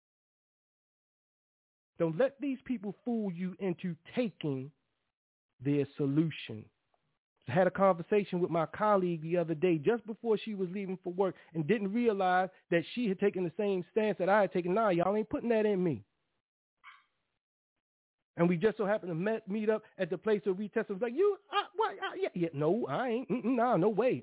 Don't let these people fool you into taking their solution. I had a conversation with my colleague the other day just before she was leaving for work and didn't realize that she had taken the same stance that I had taken. Nah, y'all ain't putting that in me. And we just so happened to meet up at the place where we tested. I was like, yeah, no, I ain't. Nah, no way.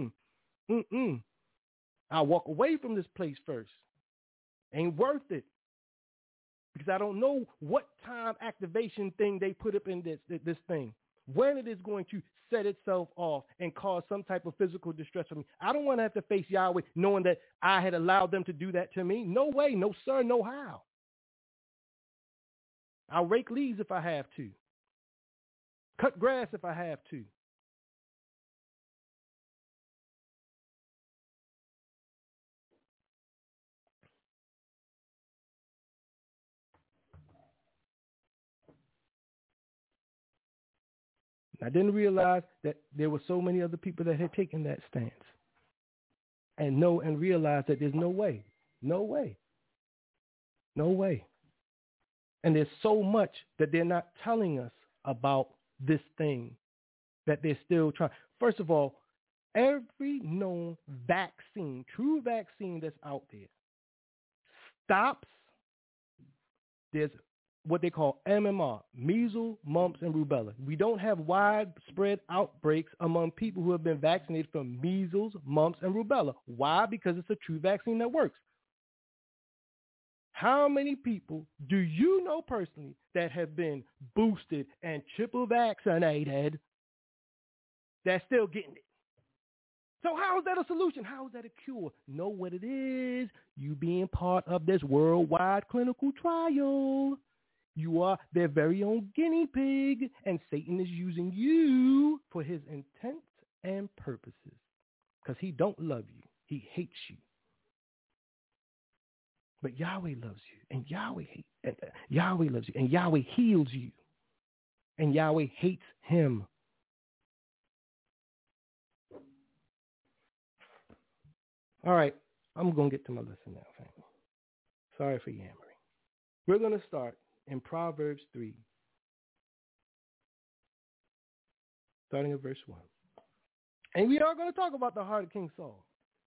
I'll walk away from this place first. Ain't worth it. Because I don't know what time activation thing they put up in this thing. When it is going to set itself off and cause some type of physical distress for me. I don't want to have to face Yahweh knowing that I had allowed them to do that to me. No way, no sir, no how. I'll rake leaves if I have to. Cut grass if I have to. I didn't realize that there were so many other people that had taken that stance. And realize that there's no way. And there's so much that they're not telling us about this thing that they're still trying. First of all, every known vaccine, true vaccine that's out there, stops. There's what they call MMR, measles, mumps, and rubella. We don't have widespread outbreaks among people who have been vaccinated from measles, mumps, and rubella. Why? Because it's a true vaccine that works. How many people do you know personally that have been boosted and triple vaccinated that's still getting it? So how is that a solution? How is that a cure? Know what it is. You being part of this worldwide clinical trial. You are their very own guinea pig, and Satan is using you for his intents and purposes because he don't love you. He hates you. But Yahweh loves you, and Yahweh loves you, and Yahweh heals you, and Yahweh hates him. All right, I'm going to get to my lesson now, family. Sorry for yammering. We're going to start in Proverbs 3, starting at verse 1. And we are going to talk about the heart of King Saul.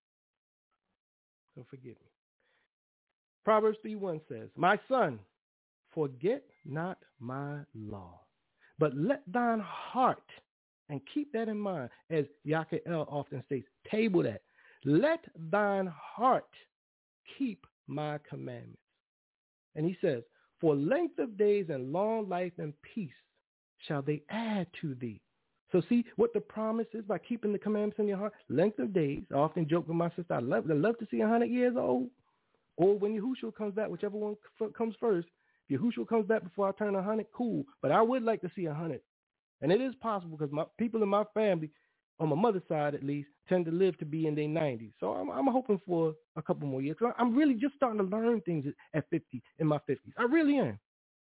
So forgive me. Proverbs 3:1 says, my son, forget not my law, but let thine heart, and keep that in mind, as Yakael often states, table that. Let thine heart keep my commandments. And he says, for length of days and long life and peace shall they add to thee. So see what the promise is by keeping the commandments in your heart? Length of days. I often joke with my sister, I'd love to see 100 years old. Or when Yahushua comes back, whichever one comes first. If Yahushua comes back before I turn 100, cool. But I would like to see 100. And it is possible because my people in my family, on my mother's side at least, tend to live to be in their 90s. So I'm hoping for a couple more years. I'm really just starting to learn things at 50, in my 50s. I really am.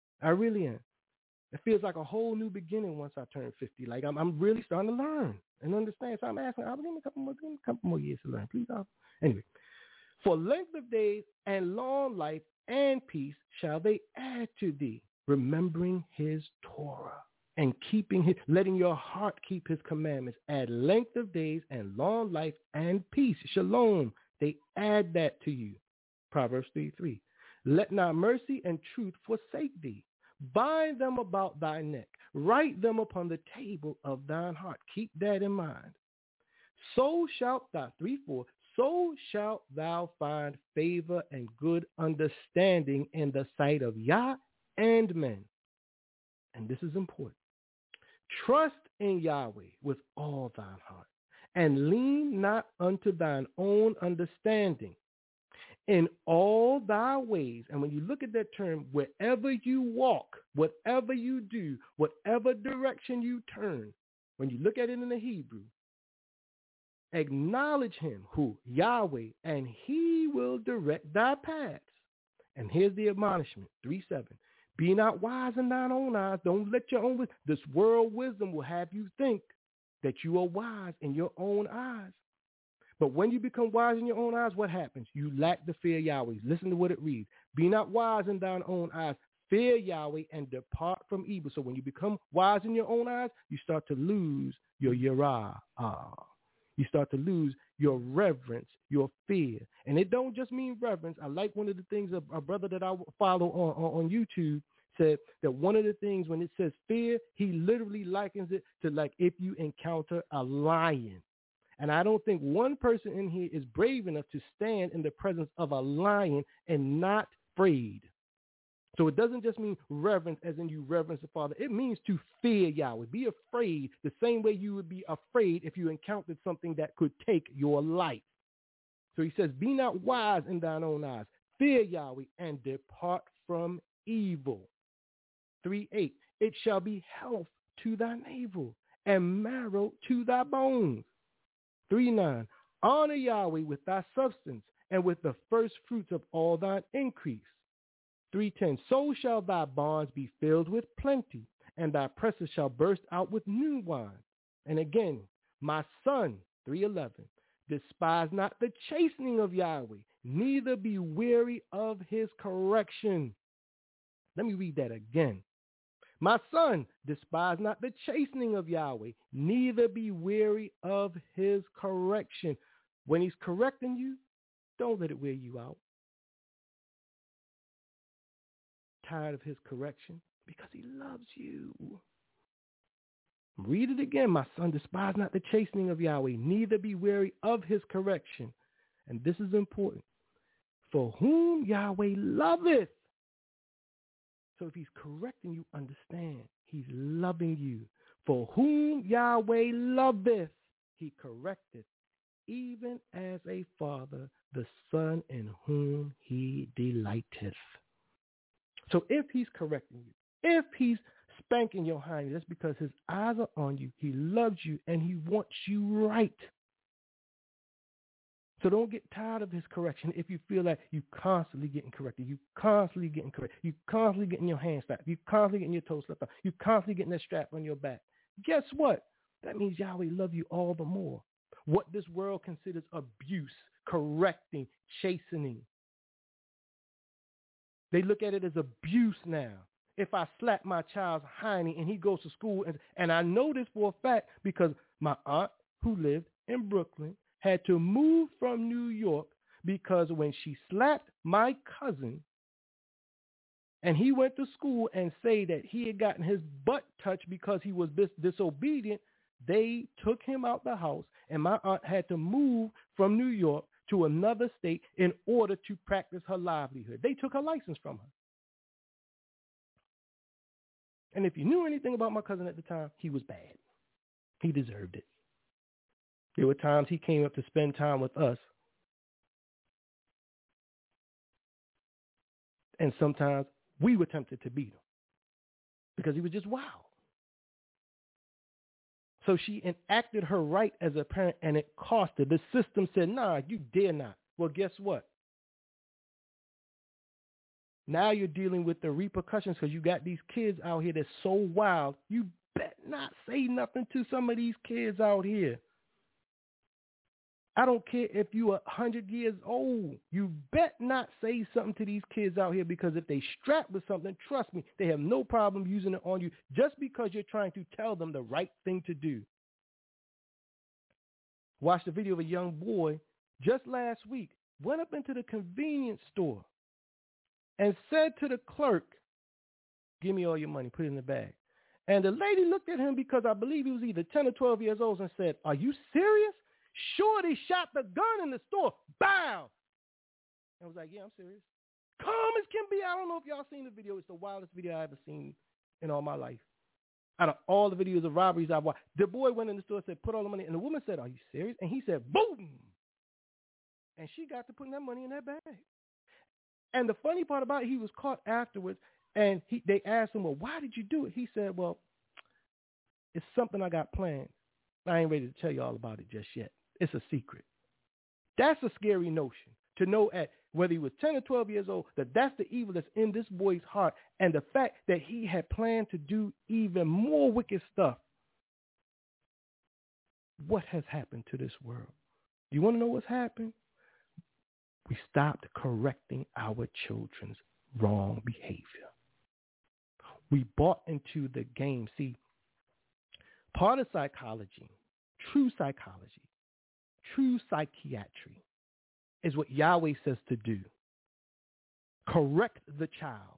It feels like a whole new beginning once I turn 50. Like I'm really starting to learn and understand. So I'm asking, I'll give me a couple more years to learn, please. Anyway, for length of days and long life and peace shall they add to thee, remembering his Torah and letting your heart keep his commandments. Add length of days and long life and peace. Shalom. They add that to you. Proverbs 3:3. Let not mercy and truth forsake thee. Bind them about thy neck. Write them upon the table of thine heart. Keep that in mind. So shalt thou, 3:4, so shalt thou find favor and good understanding in the sight of Yah and men. And this is important. Trust in Yahweh with all thine heart, and lean not unto thine own understanding. In all thy ways, and when you look at that term, wherever you walk, whatever you do, whatever direction you turn, when you look at it in the Hebrew, acknowledge him, who? Yahweh, and he will direct thy paths. And here's the admonishment, 3:7. Be not wise in thine own eyes. Don't let your own, this world wisdom will have you think that you are wise in your own eyes. But when you become wise in your own eyes, what happens? You lack the fear of Yahweh. Listen to what it reads. Be not wise in thine own eyes. Fear Yahweh and depart from evil. So when you become wise in your own eyes, you start to lose your yirah. You start to lose your reverence, your fear. And it don't just mean reverence. I like one of the things a brother that I follow on YouTube said that one of the things when it says fear, he literally likens it to like if you encounter a lion. And I don't think one person in here is brave enough to stand in the presence of a lion and not afraid. So it doesn't just mean reverence as in you reverence the Father. It means to fear Yahweh. Be afraid the same way you would be afraid if you encountered something that could take your life. So he says, be not wise in thine own eyes. Fear Yahweh and depart from evil. 3:8. It shall be health to thy navel and marrow to thy bones. 3:9. Honor Yahweh with thy substance and with the first fruits of all thine increase. 3:10. So shall thy barns be filled with plenty, and thy presses shall burst out with new wine. And again, my son, 3:11. Despise not the chastening of Yahweh, neither be weary of his correction. Let me read that again. My son, despise not the chastening of Yahweh, neither be weary of his correction. When he's correcting you, don't let it wear you out. Tired of his correction? Because he loves you. Read it again. My son, despise not the chastening of Yahweh, neither be weary of his correction. And this is important. For whom Yahweh loveth. So if he's correcting you, understand. He's loving you. For whom Yahweh loveth, he correcteth, even as a father, the son in whom he delighteth. So if he's correcting you, if he's spanking your hiney, that's because his eyes are on you. He loves you and he wants you right. So don't get tired of his correction if you feel like you constantly getting corrected. You constantly getting corrected. You constantly getting your hand slapped. You constantly getting your toes slapped out. You constantly getting that strap on your back. Guess what? That means Yahweh love you all the more. what this world considers abuse, correcting, chastening. They look at it as abuse now. If I slap my child's hiney and he goes to school, and I know this for a fact because my aunt, who lived in Brooklyn, had to move from New York because when she slapped my cousin and he went to school and say that he had gotten his butt touched because he was disobedient, they took him out the house, and my aunt had to move from New York to another state in order to practice her livelihood. They took her license from her. And if you knew anything about my cousin at the time, he was bad. He deserved it. There were times he came up to spend time with us, and sometimes we were tempted to beat him because he was just wild. So she enacted her right as a parent, and it cost her. The system said, nah, you dare not. Well, guess what? Now you're dealing with the repercussions because you got these kids out here that's so wild. You bet not say nothing to some of these kids out here. I don't care if you are 100 years old. You bet not say something to these kids out here because if they strap with something, trust me, they have no problem using it on you just because you're trying to tell them the right thing to do. Watched a video of a young boy just last week, went up into the convenience store and said to the clerk, give me all your money, put it in the bag. And the lady looked at him because I believe he was either 10 or 12 years old and said, are you serious? Shorty shot the gun in the store. Bow! I was like, yeah, I'm serious. Calm as can be. I don't know if y'all seen the video. It's the wildest video I ever seen in all my life. Out of all the videos of robberies I've watched, the boy went in the store and said, put all the money. And the woman said, are you serious? And he said, boom! And she got to putting that money in that bag. And the funny part about it, he was caught afterwards, and they asked him, well, why did you do it? He said, well, it's something I got planned. I ain't ready to tell you all about it just yet. It's a secret. That's a scary notion, to know at whether he was 10 or 12 years old, that's the evil that's in this boy's heart, and the fact that he had planned to do even more wicked stuff. What has happened to this world? You want to know what's happened? We stopped correcting our children's wrong behavior. We bought into the game. See, part of psychology, true psychiatry, is what Yahweh says to do. Correct the child.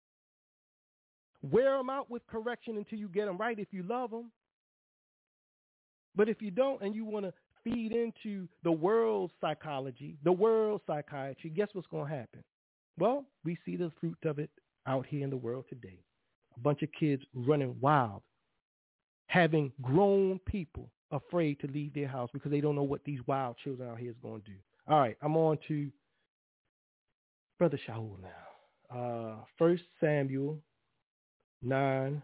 Wear them out with correction until you get them right if you love them. But if you don't and you want to feed into the world's psychology, the world's psychiatry, guess what's going to happen? Well, we see the fruit of it out here in the world today. A bunch of kids running wild, having grown people afraid to leave their house because they don't know what these wild children out here is going to do. All right, I'm on to Brother Shaul now. 1 Samuel 9.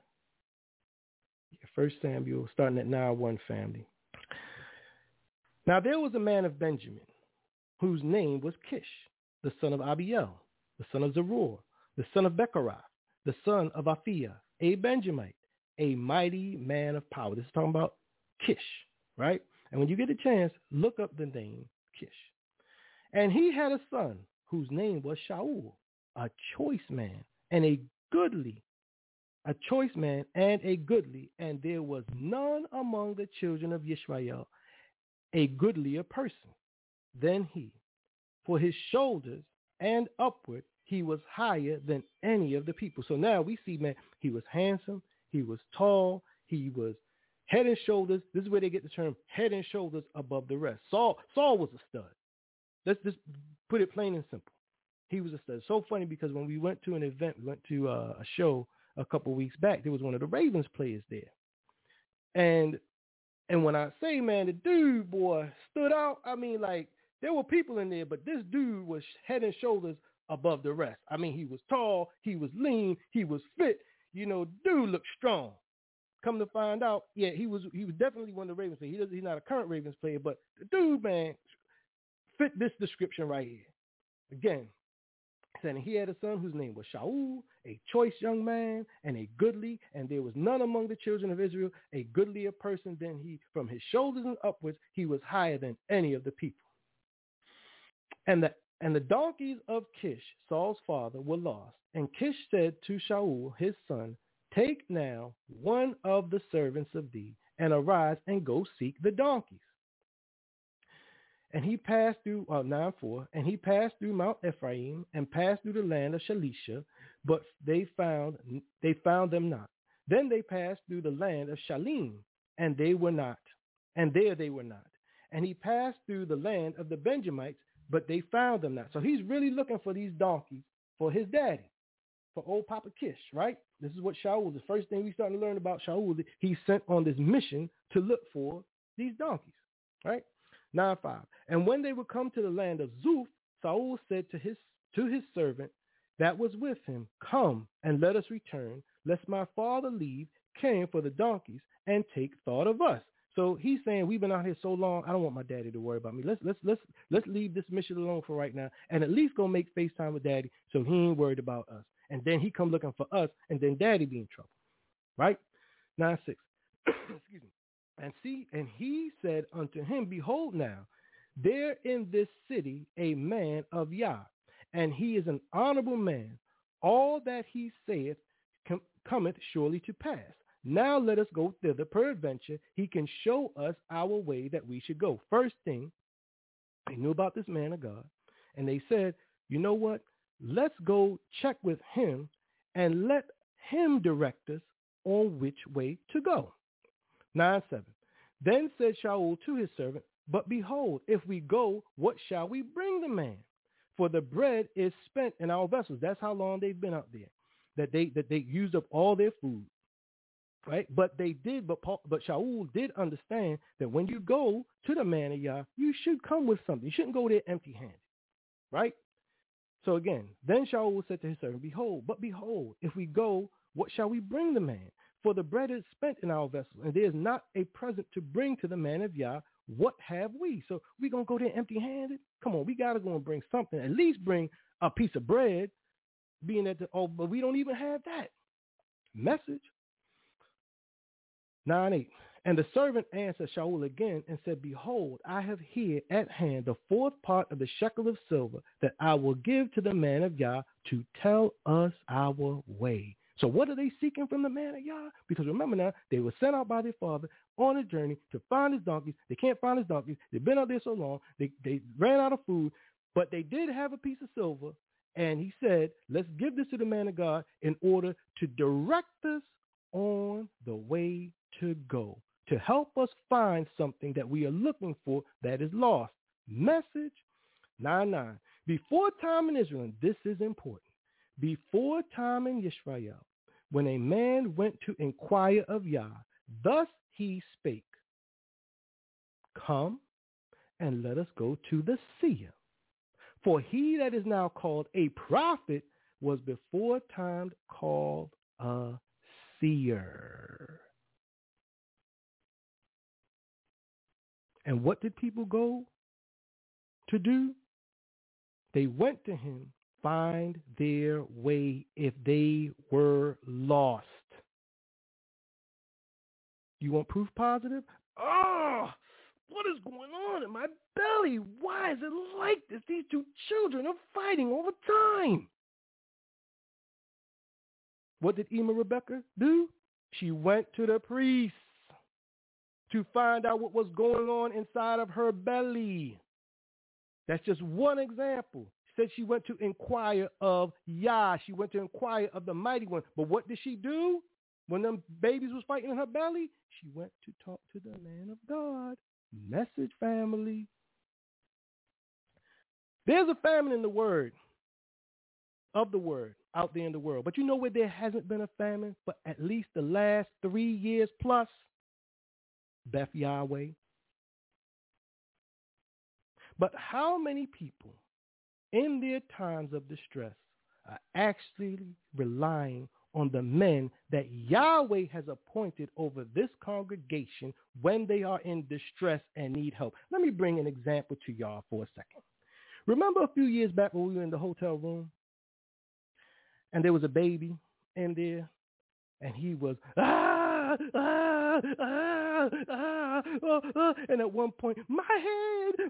1 Samuel, starting at 9:1, family. Now there was a man of Benjamin, whose name was Kish, the son of Abiel, the son of Zeror, the son of Bechorath, the son of Aphiah, a Benjamite, a mighty man of power. This is talking about Kish, right? And when you get a chance, look up the name Kish. And he had a son whose name was Shaul, a choice man and a goodly, and there was none among the children of Yisrael a goodlier person than he. For his shoulders and upward, he was higher than any of the people. So now we see, man, he was handsome, he was tall, he was head and shoulders. This is where they get the term head and shoulders above the rest. Saul was a stud. Let's just put it plain and simple. He was a stud. So funny because when we went to an event, we went to a show a couple of weeks back, there was one of the Ravens players there. And when I say, man, the dude, boy, stood out. I mean, like, there were people in there, but this dude was head and shoulders above the rest. I mean, he was tall, he was lean, he was fit. You know, dude looked strong. Come to find out, yeah, he was definitely one of the Ravens players. He's not a current Ravens player, but the dude, man, fit this description right here. Again, said, and he had a son whose name was Shaul, a choice young man and a goodly, and there was none among the children of Israel a goodlier person than he. From his shoulders and upwards, he was higher than any of the people. And the donkeys of Kish, Saul's father, were lost. And Kish said to Shaul, his son, take now one of the servants of thee, and arise and go seek the donkeys. And he passed through, 9:4, and he passed through Mount Ephraim and passed through the land of Shalisha, but they found them not. Then they passed through the land of Shalim, and they were not, and there they were not. And he passed through the land of the Benjamites, but they found them not. So he's really looking for these donkeys for his daddy, for old Papa Kish, right? This is what Shaul, the first thing we starting to learn about Shaul, he's sent on this mission to look for these donkeys, right? 9:5. And when they would come to the land of Zuph, Saul said to his servant that was with him, come and let us return, lest my father leave Cain for the donkeys and take thought of us. So he's saying, we've been out here so long, I don't want my daddy to worry about me. Let's leave this mission alone for right now and at least go make FaceTime with daddy so he ain't worried about us. And then he come looking for us, and then daddy be in trouble. Right? 9:6. Excuse me. And he said unto him, behold now, there in this city a man of Yah, and he is an honorable man. All that he saith cometh surely to pass. Now let us go thither, peradventure he can show us our way that we should go. First thing, they knew about this man of God, and they said, you know what? Let's go check with him and let him direct us on which way to go. 9:7. Then said Shaul to his servant, but behold, if we go, what shall we bring the man? For the bread is spent in our vessels. That's how long they've been out there, that they used up all their food, right? But Shaul did understand that when you go to the man of Yah, you should come with something. You shouldn't go there empty-handed, right? So again, then Shaul said to his servant, behold, if we go, what shall we bring the man? For the bread is spent in our vessels, and there is not a present to bring to the man of Yah. What have we? So we going to go there empty-handed? Come on, we got to go and bring something. At least bring a piece of bread, being that, but we don't even have that. Message. 9:8. And the servant answered Shaul again and said, behold, I have here at hand the fourth part of the shekel of silver that I will give to the man of Yah to tell us our way. So what are they seeking from the man of Yah? Because remember now, they were sent out by their father on a journey to find his donkeys. They can't find his donkeys. They've been out there so long. They ran out of food, but they did have a piece of silver. And he said, let's give this to the man of God in order to direct us on the way to go, to help us find something that we are looking for that is lost. Message 9:9. Before time in Israel, and this is important, before time in Yisrael, when a man went to inquire of Yah, thus he spake, come and let us go to the seer. For he that is now called a prophet was before time called a seer. And what did people go to do? They went to him, find their way if they were lost. You want proof positive? Oh, what is going on in my belly? Why is it like this? These two children are fighting all the time. What did Emma Rebecca do? She went to the priest to find out what was going on inside of her belly. That's just one example. She said she went to inquire of Yah. She went to inquire of the mighty one. But what did she do when them babies was fighting in her belly? She went to talk to the man of God. Message, family. There's a famine in the word, of the word, out there in the world. But you know where there hasn't been a famine for at least the last 3 years plus? Beth Yahweh. But how many people in their times of distress are actually relying on the men that Yahweh has appointed over this congregation when they are in distress and need help? Let me bring an example to y'all for a second. Remember a few years back when we were in the hotel room and there was a baby in there, and he was, and at one point, my head.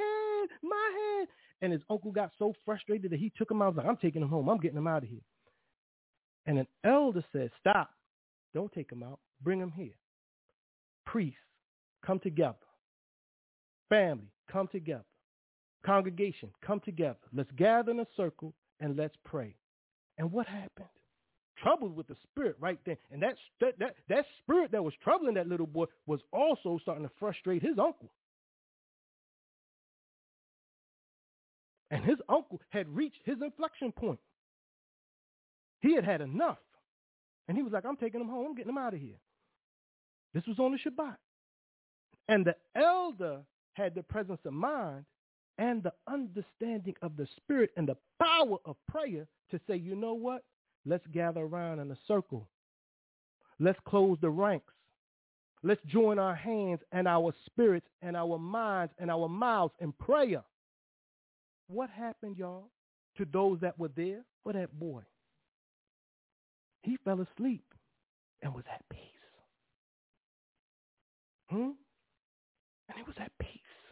And his uncle got so frustrated that he took him out. I was like, I'm taking him home. I'm getting him out of here. And an elder said, stop. Don't take him out. Bring him here. Priests, come together. Family, come together. Congregation, come together. Let's gather in a circle and let's pray. And what happened? Troubled with the spirit right then. And that spirit that was troubling that little boy was also starting to frustrate his uncle. And his uncle had reached his inflection point. He had had enough. And he was like, I'm taking him home. I'm getting him out of here. This was on the Shabbat. And the elder had the presence of mind and the understanding of the spirit and the power of prayer to say, you know what? Let's gather around in a circle. Let's close the ranks. Let's join our hands and our spirits and our minds and our mouths in prayer. What happened, y'all, to those that were there for that boy? He fell asleep and was at peace. And he was at peace.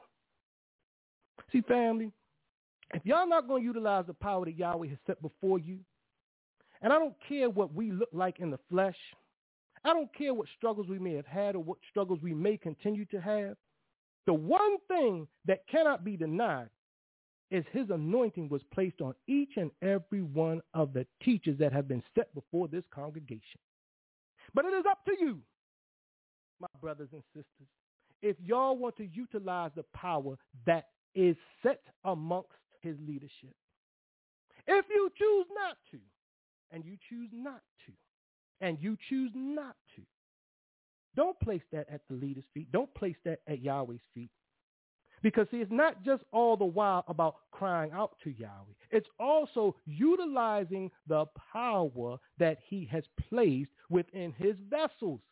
See, family, if y'all not going to utilize the power that Yahweh has set before you, and I don't care what we look like in the flesh, I don't care what struggles we may have had or what struggles we may continue to have, the one thing that cannot be denied is his anointing was placed on each and every one of the teachers that have been set before this congregation. But it is up to you, my brothers and sisters, if y'all want to utilize the power that is set amongst his leadership. If you choose not to, and you choose not to, and you choose not to, don't place that at the leader's feet. Don't place that at Yahweh's feet. Because, see, it's not just all the while about crying out to Yahweh. It's also utilizing the power that he has placed within his vessels.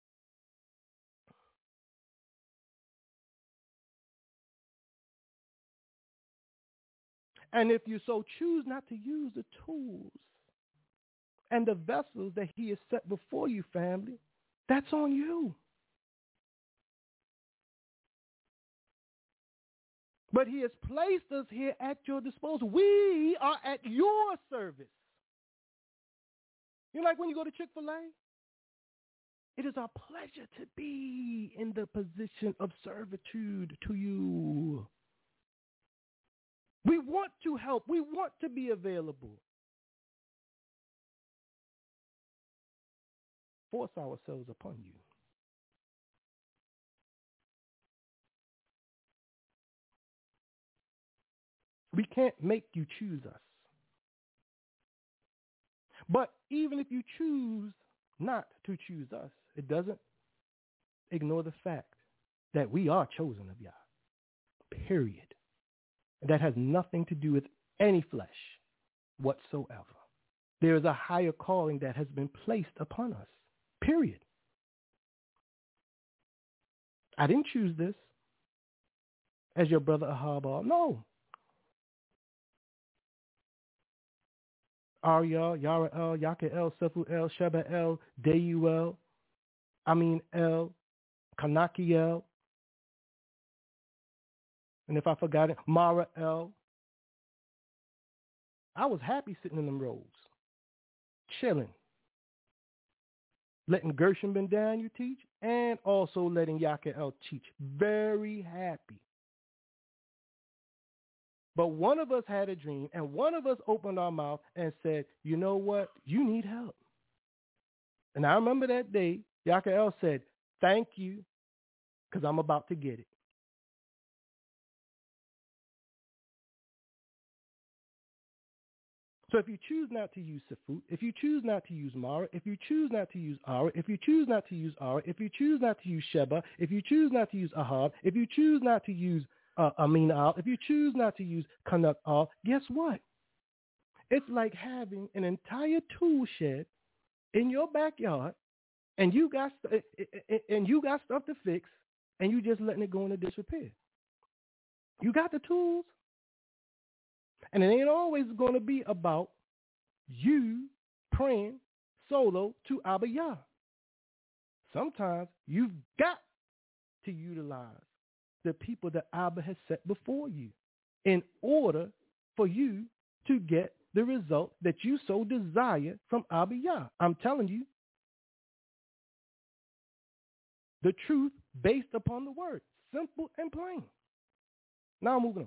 And if you so choose not to use the tools and the vessels that he has set before you, family, that's on you. But he has placed us here at your disposal. We are at your service. You know, like when you go to Chick-fil-A? It is our pleasure to be in the position of servitude to you. We want to help. We want to be available. Force ourselves upon you. We can't make you choose us. But even if you choose not to choose us, it doesn't ignore the fact that we are chosen of Yah. Period. And that has nothing to do with any flesh whatsoever. There is a higher calling that has been placed upon us. Period. I didn't choose this as your brother Ahab. No. Ariel, Yarael, Yakael, Sephuel, Shebael, Deuel, El, Kanakiel, and if I forgot it, Marael. I was happy sitting in them robes, chilling, letting Gershom ben Daniel teach, and also letting Yakael teach. Very happy. But one of us had a dream, and one of us opened our mouth and said, you know what? You need help. And I remember that day, Yakael said, thank you, because I'm about to get it. So if you choose not to use Sefut, if you choose not to use Mara, if you choose not to use Ara, if you choose not to use Ara, if you choose not to use Sheba, if you choose not to use Ahab, if you choose not to use Amin Al, if you choose not to use Kanak Al, guess what? It's like having an entire tool shed in your backyard, and you got stuff to fix, and you just letting it go into disrepair. You got the tools, and it ain't always going to be about you praying solo to Abba Yah. Sometimes you've got to utilize the people that Abba has set before you in order for you to get the result that you so desire from Abba Yah. I'm telling you the truth based upon the word. Simple and plain. Now moving on.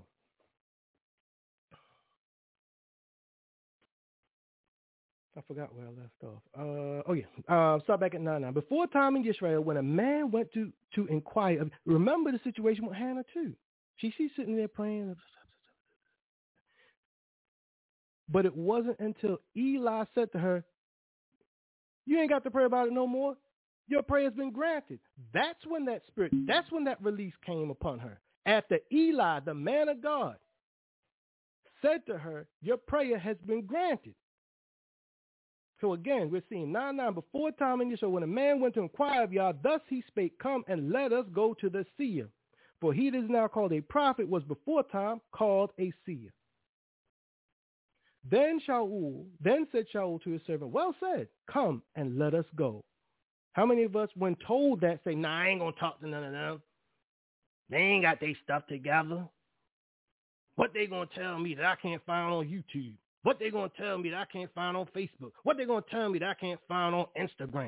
I forgot where I left off. Start back at 9:9. Before time in Israel, when a man went to inquire, remember the situation with Hannah too. She's sitting there praying. But it wasn't until Eli said to her, you ain't got to pray about it no more. Your prayer has been granted. That's when that release came upon her. After Eli, the man of God, said to her, your prayer has been granted. So again, we're seeing 9:9. Before time in Israel, when a man went to inquire of Yah, thus he spake, come and let us go to the seer. For he that is now called a prophet was before time called a seer. Then said Shaul to his servant, well said, come and let us go. How many of us, when told that, say, nah, I ain't going to talk to none of them. They ain't got their stuff together. What they going to tell me that I can't find on YouTube? What they going to tell me that I can't find on Facebook? What they going to tell me that I can't find on Instagram?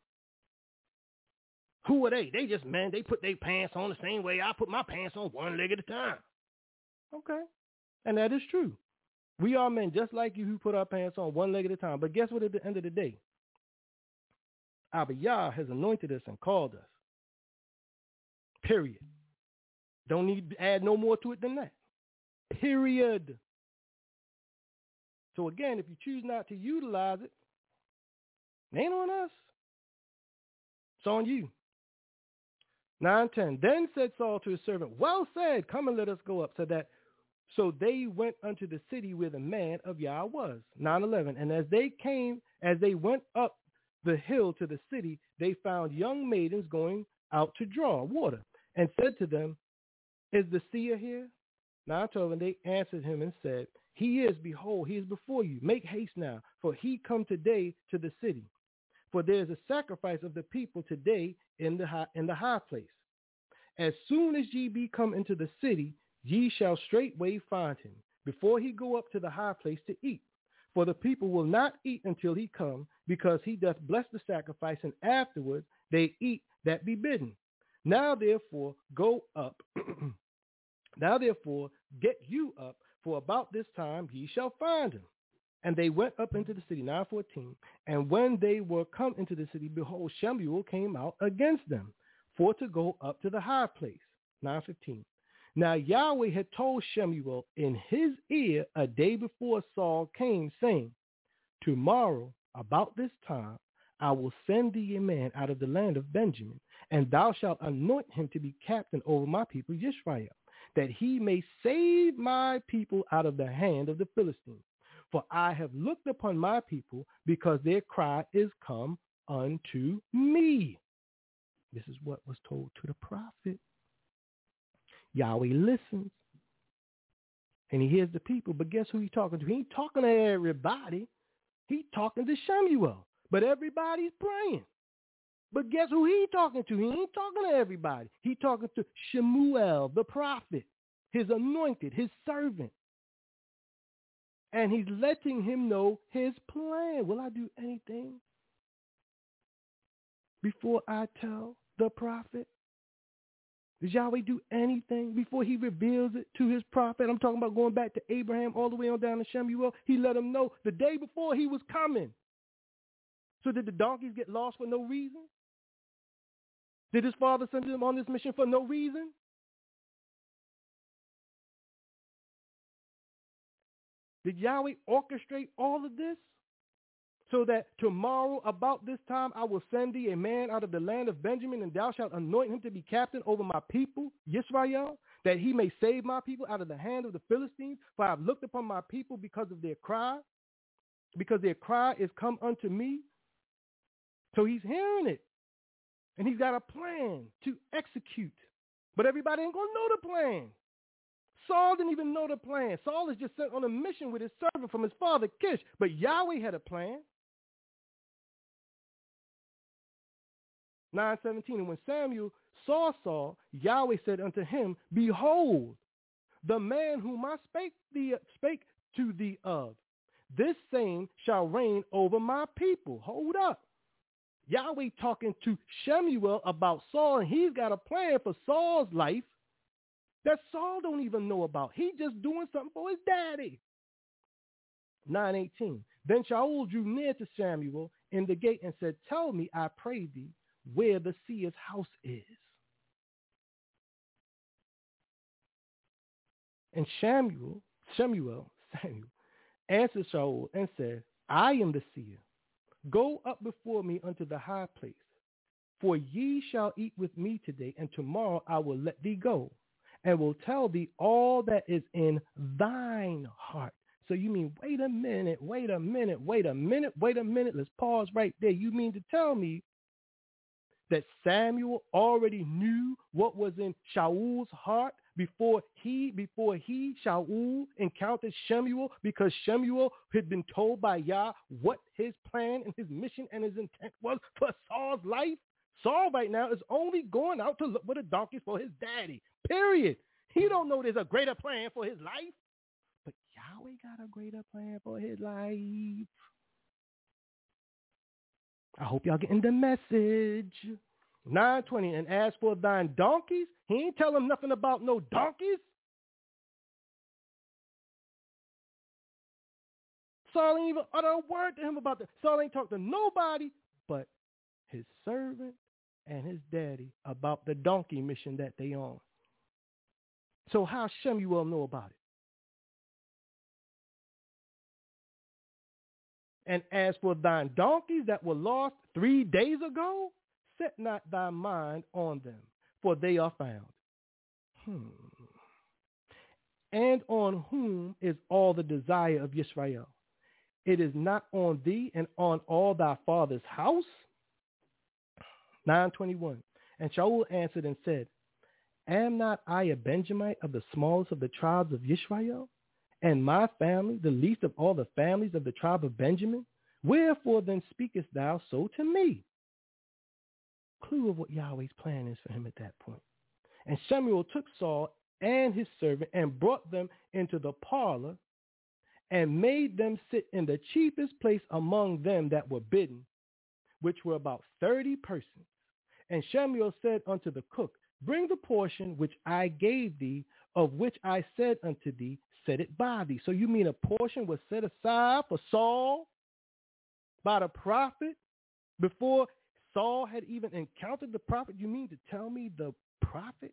Who are they? They just, man, they put their pants on the same way I put my pants on, one leg at a time. Okay. And that is true. We are men just like you who put our pants on one leg at a time. But guess what, at the end of the day? Abba Yah has anointed us and called us. Period. Don't need to add no more to it than that. Period. So again, if you choose not to utilize it, it ain't on us. It's on you. 9:10. Then said Saul to his servant, well said, come and let us go up. So they went unto the city where the man of Yah was. 9:11. And as they went up the hill to the city, they found young maidens going out to draw water, and said to them, is the seer here? 9:12. And they answered him and said, he is, behold, he is before you. Make haste now, for he come today to the city. For there is a sacrifice of the people today in the high place. As soon as ye be come into the city, ye shall straightway find him, before he go up to the high place to eat. For the people will not eat until he come, because he doth bless the sacrifice, and afterwards they eat that be bidden. Now therefore go up. Now therefore get you up, for about this time ye shall find him. And they went up into the city. 9:14. And when they were come into the city, behold, Shemuel came out against them, for to go up to the high place. 9:15. Now Yahweh had told Shemuel in his ear a day before Saul came, saying, tomorrow about this time I will send thee a man out of the land of Benjamin, and thou shalt anoint him to be captain over my people Yisrael, that he may save my people out of the hand of the Philistines. For I have looked upon my people, because their cry is come unto me. This is what was told to the prophet. Yahweh listens, and he hears the people, but guess who he's talking to? He ain't talking to everybody. He's talking to Shemuel, but everybody's praying. But guess who he's talking to? He ain't talking to everybody. He's talking to Shemuel, the prophet, his anointed, his servant. And he's letting him know his plan. Will I do anything before I tell the prophet? Does Yahweh do anything before he reveals it to his prophet? I'm talking about going back to Abraham all the way on down to Shemuel. He let him know the day before he was coming. So did the donkeys get lost for no reason? Did his father send him on this mission for no reason? Did Yahweh orchestrate all of this so that tomorrow about this time I will send thee a man out of the land of Benjamin, and thou shalt anoint him to be captain over my people, Yisrael, that he may save my people out of the hand of the Philistines? For I have looked upon my people because of their cry, because their cry is come unto me. So he's hearing it, and he's got a plan to execute. But everybody ain't going to know the plan. Saul didn't even know the plan. Saul is just sent on a mission with his servant from his father Kish. But Yahweh had a plan. 9:17, and when Samuel saw Saul, Yahweh said unto him, Behold, the man whom I spake to thee of, this same shall reign over my people. Hold up. Yahweh talking to Shemuel about Saul, and he's got a plan for Saul's life that Saul don't even know about. He just doing something for his daddy. 9:18, then Shaul drew near to Samuel in the gate and said, Tell me, I pray thee, where the seer's house is. And Samuel answered Shaul and said, I am the seer. Go up before me unto the high place, for ye shall eat with me today, and tomorrow I will let thee go, and will tell thee all that is in thine heart. So you mean, wait a minute. Let's pause right there. You mean to tell me that Samuel already knew what was in Shaul's heart before he, Shaul, encountered Shemuel, because Shemuel had been told by Yah what his plan and his mission and his intent was for Saul's life? Saul right now is only going out to look for the donkeys for his daddy, period. He don't know there's a greater plan for his life. But Yahweh got a greater plan for his life. I hope y'all getting the message. 9:20, and as for thine donkeys, he ain't tell him nothing about no donkeys. Saul ain't even utter a word to him about that. Saul ain't talked to nobody but his servant and his daddy about the donkey mission that they on. So how Shemuel know about it? And as for thine donkeys that were lost 3 days ago, set not thy mind on them, for they are found. And on whom is all the desire of Yisrael? It is not on thee and on all thy father's house? 9:21. And Shaul answered and said, Am not I a Benjamite of the smallest of the tribes of Yisrael? And my family, the least of all the families of the tribe of Benjamin? Wherefore then speakest thou so to me? Clue of what Yahweh's plan is for him at that point. And Samuel took Saul and his servant and brought them into the parlor and made them sit in the chiefest place among them that were bidden, which were about 30 persons. And Samuel said unto the cook, Bring the portion which I gave thee, of which I said unto thee, set it by thee. So you mean a portion was set aside for Saul by the prophet before Saul had even encountered the prophet? You mean to tell me the prophet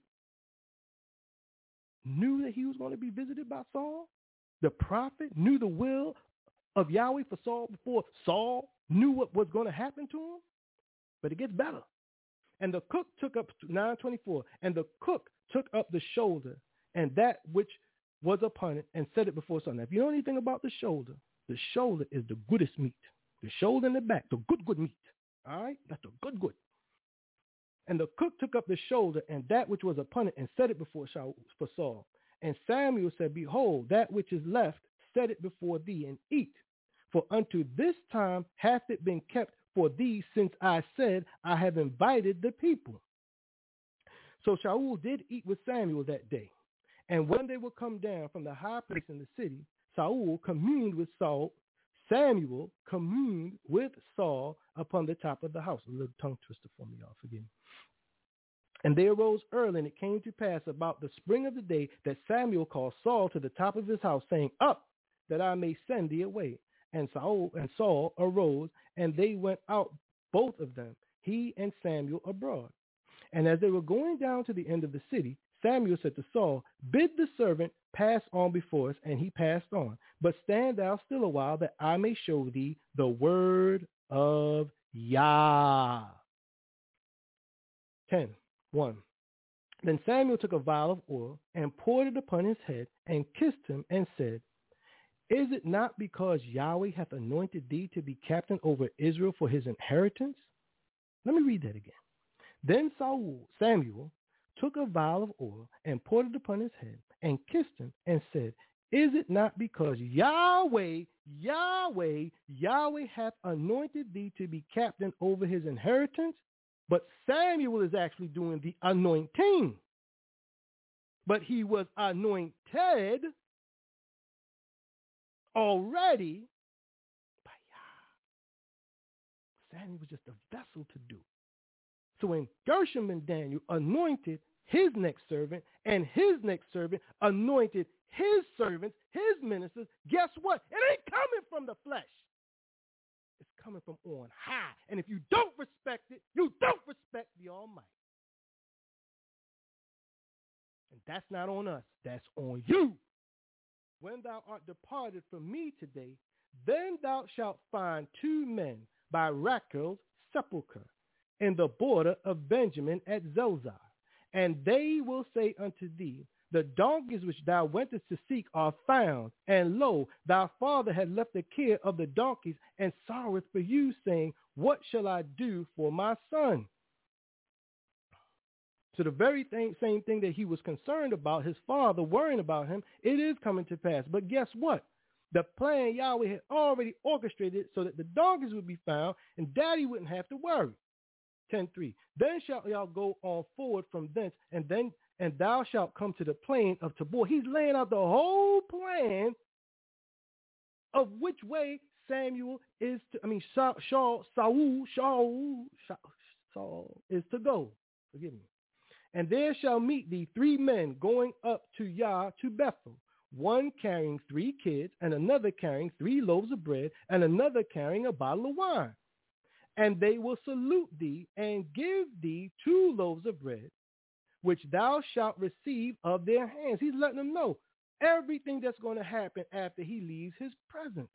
knew that he was going to be visited by Saul? The prophet knew the will of Yahweh for Saul before Saul knew what was going to happen to him? But it gets better. And the cook took up, 9:24, and the cook took up the shoulder and that which was upon it and set it before Saul. Now, if you know anything about the shoulder is the goodest meat. The shoulder and the back, the good meat. All right? That's the good. And the cook took up the shoulder and that which was upon it and set it before Saul. And Samuel said, Behold, that which is left, set it before thee and eat. For unto this time hath it been kept for thee, since I said, I have invited the people. So Shaul did eat with Samuel that day. And when they were come down from the high place in the city, Saul communed with Saul. Samuel communed with Saul upon the top of the house. A little tongue twister for me, y'all. Forgive me. And they arose early, and it came to pass about the spring of the day that Samuel called Saul to the top of his house, saying, Up, that I may send thee away. And Saul arose, and they went out, both of them, he and Samuel, abroad. And as they were going down to the end of the city, Samuel said to Saul, Bid the servant pass on before us, and he passed on. But stand thou still a while, that I may show thee the word of Yah. 10:1. Then Samuel took a vial of oil and poured it upon his head and kissed him and said, Is it not because Yahweh hath anointed thee to be captain over Israel for his inheritance? Let me read that again. Then Samuel took a vial of oil and poured it upon his head and kissed him and said, is it not because Yahweh hath anointed thee to be captain over his inheritance? But Samuel is actually doing the anointing. But he was anointed already by Yah. Samuel was just a vessel to do. So when Gershom and Daniel anointed his next servant, and his next servant anointed his servants, his ministers, guess what? It ain't coming from the flesh. It's coming from on high. And if you don't respect it, you don't respect the Almighty. And that's not on us. That's on you. When thou art departed from me today, then thou shalt find 2 men by Rachel's sepulchre in the border of Benjamin at Zelzah. And they will say unto thee, the donkeys which thou wentest to seek are found. And lo, thy father had left the care of the donkeys and sorroweth for you, saying, what shall I do for my son? So the very same thing that he was concerned about, his father worrying about him, it is coming to pass. But guess what? The plan Yahweh had already orchestrated so that the donkeys would be found and daddy wouldn't have to worry. 10:3. Then shalt thou go on forward from thence, and thou shalt come to the plain of Tabor. He's laying out the whole plan of which way Saul is to go. Forgive me. And there shall meet thee 3 men going up to Yah to Bethel, one carrying 3 kids, and another carrying 3 loaves of bread, and another carrying a bottle of wine. And they will salute thee and give thee 2 loaves of bread, which thou shalt receive of their hands. He's letting them know everything that's going to happen after he leaves his presence.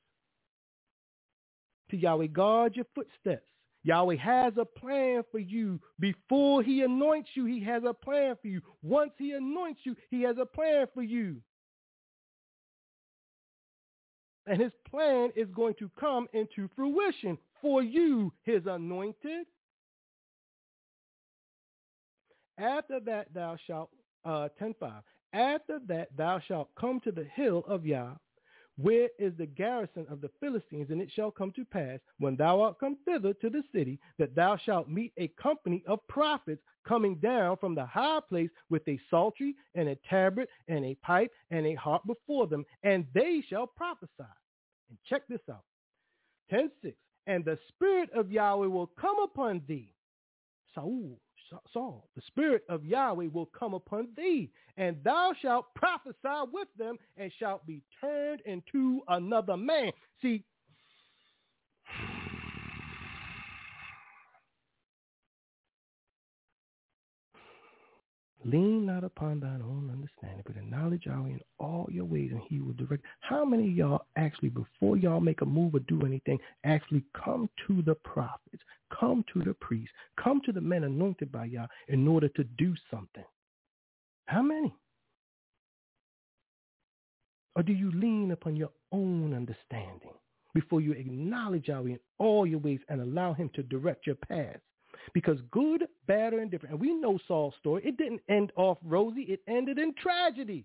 To Yahweh, guard your footsteps. Yahweh has a plan for you. Before he anoints you, he has a plan for you. Once he anoints you, he has a plan for you. And his plan is going to come into fruition for you, his anointed. After that thou shalt, 10:5. After that thou shalt come to the hill of Yah, where is the garrison of the Philistines, and it shall come to pass, when thou art come thither to the city, that thou shalt meet a company of prophets coming down from the high place with a psaltery and a tabret and a pipe and a harp before them, and they shall prophesy. And check this out. 10:6. And the spirit of Yahweh will come upon thee. Saul, the spirit of Yahweh will come upon thee, and thou shalt prophesy with them and shalt be turned into another man. See, lean not upon thine own understanding, but acknowledge Yahweh in all your ways, and he will direct. How many of y'all actually, before y'all make a move or do anything, actually come to the prophets, come to the priests, come to the men anointed by Yah in order to do something? How many? Or do you lean upon your own understanding before you acknowledge Yahweh in all your ways and allow him to direct your paths? Because good, bad, or indifferent, and we know Saul's story, it didn't end off rosy. It ended in tragedy.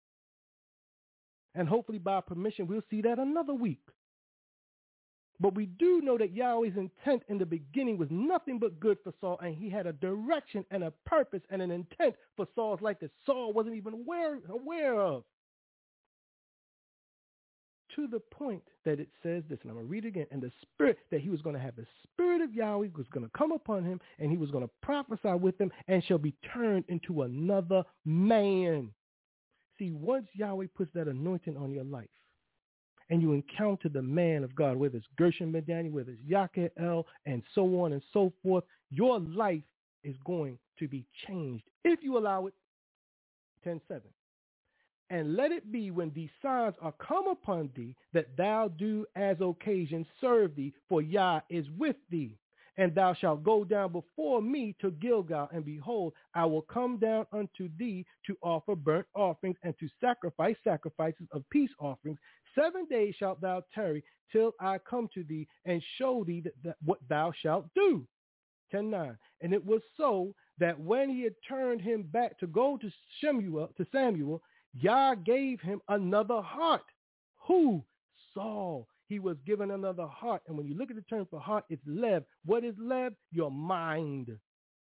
And hopefully by permission, we'll see that another week. But we do know that Yahweh's intent in the beginning was nothing but good for Saul, and he had a direction and a purpose and an intent for Saul's life that Saul wasn't even aware of. To the point that it says this, and I'm going to read it again, and the spirit that he was going to have, the spirit of Yahweh was going to come upon him, and he was going to prophesy with him, and shall be turned into another man. See, once Yahweh puts that anointing on your life, and you encounter the man of God, whether it's Gershom ben Daniel, whether it's Yakael, and so on and so forth, your life is going to be changed if you allow it. 10:7. And let it be when these signs are come upon thee, that thou do as occasion serve thee, for Yah is with thee. And thou shalt go down before me to Gilgal, and behold, I will come down unto thee to offer burnt offerings and to sacrifice sacrifices of peace offerings. 7 days shalt thou tarry till I come to thee and show thee that what thou shalt do. 10:9. And it was so that when he had turned him back to go to Samuel, Yah gave him another heart. Who? Saul. He was given another heart. And when you look at the term for heart, it's lev. What is lev? Your mind.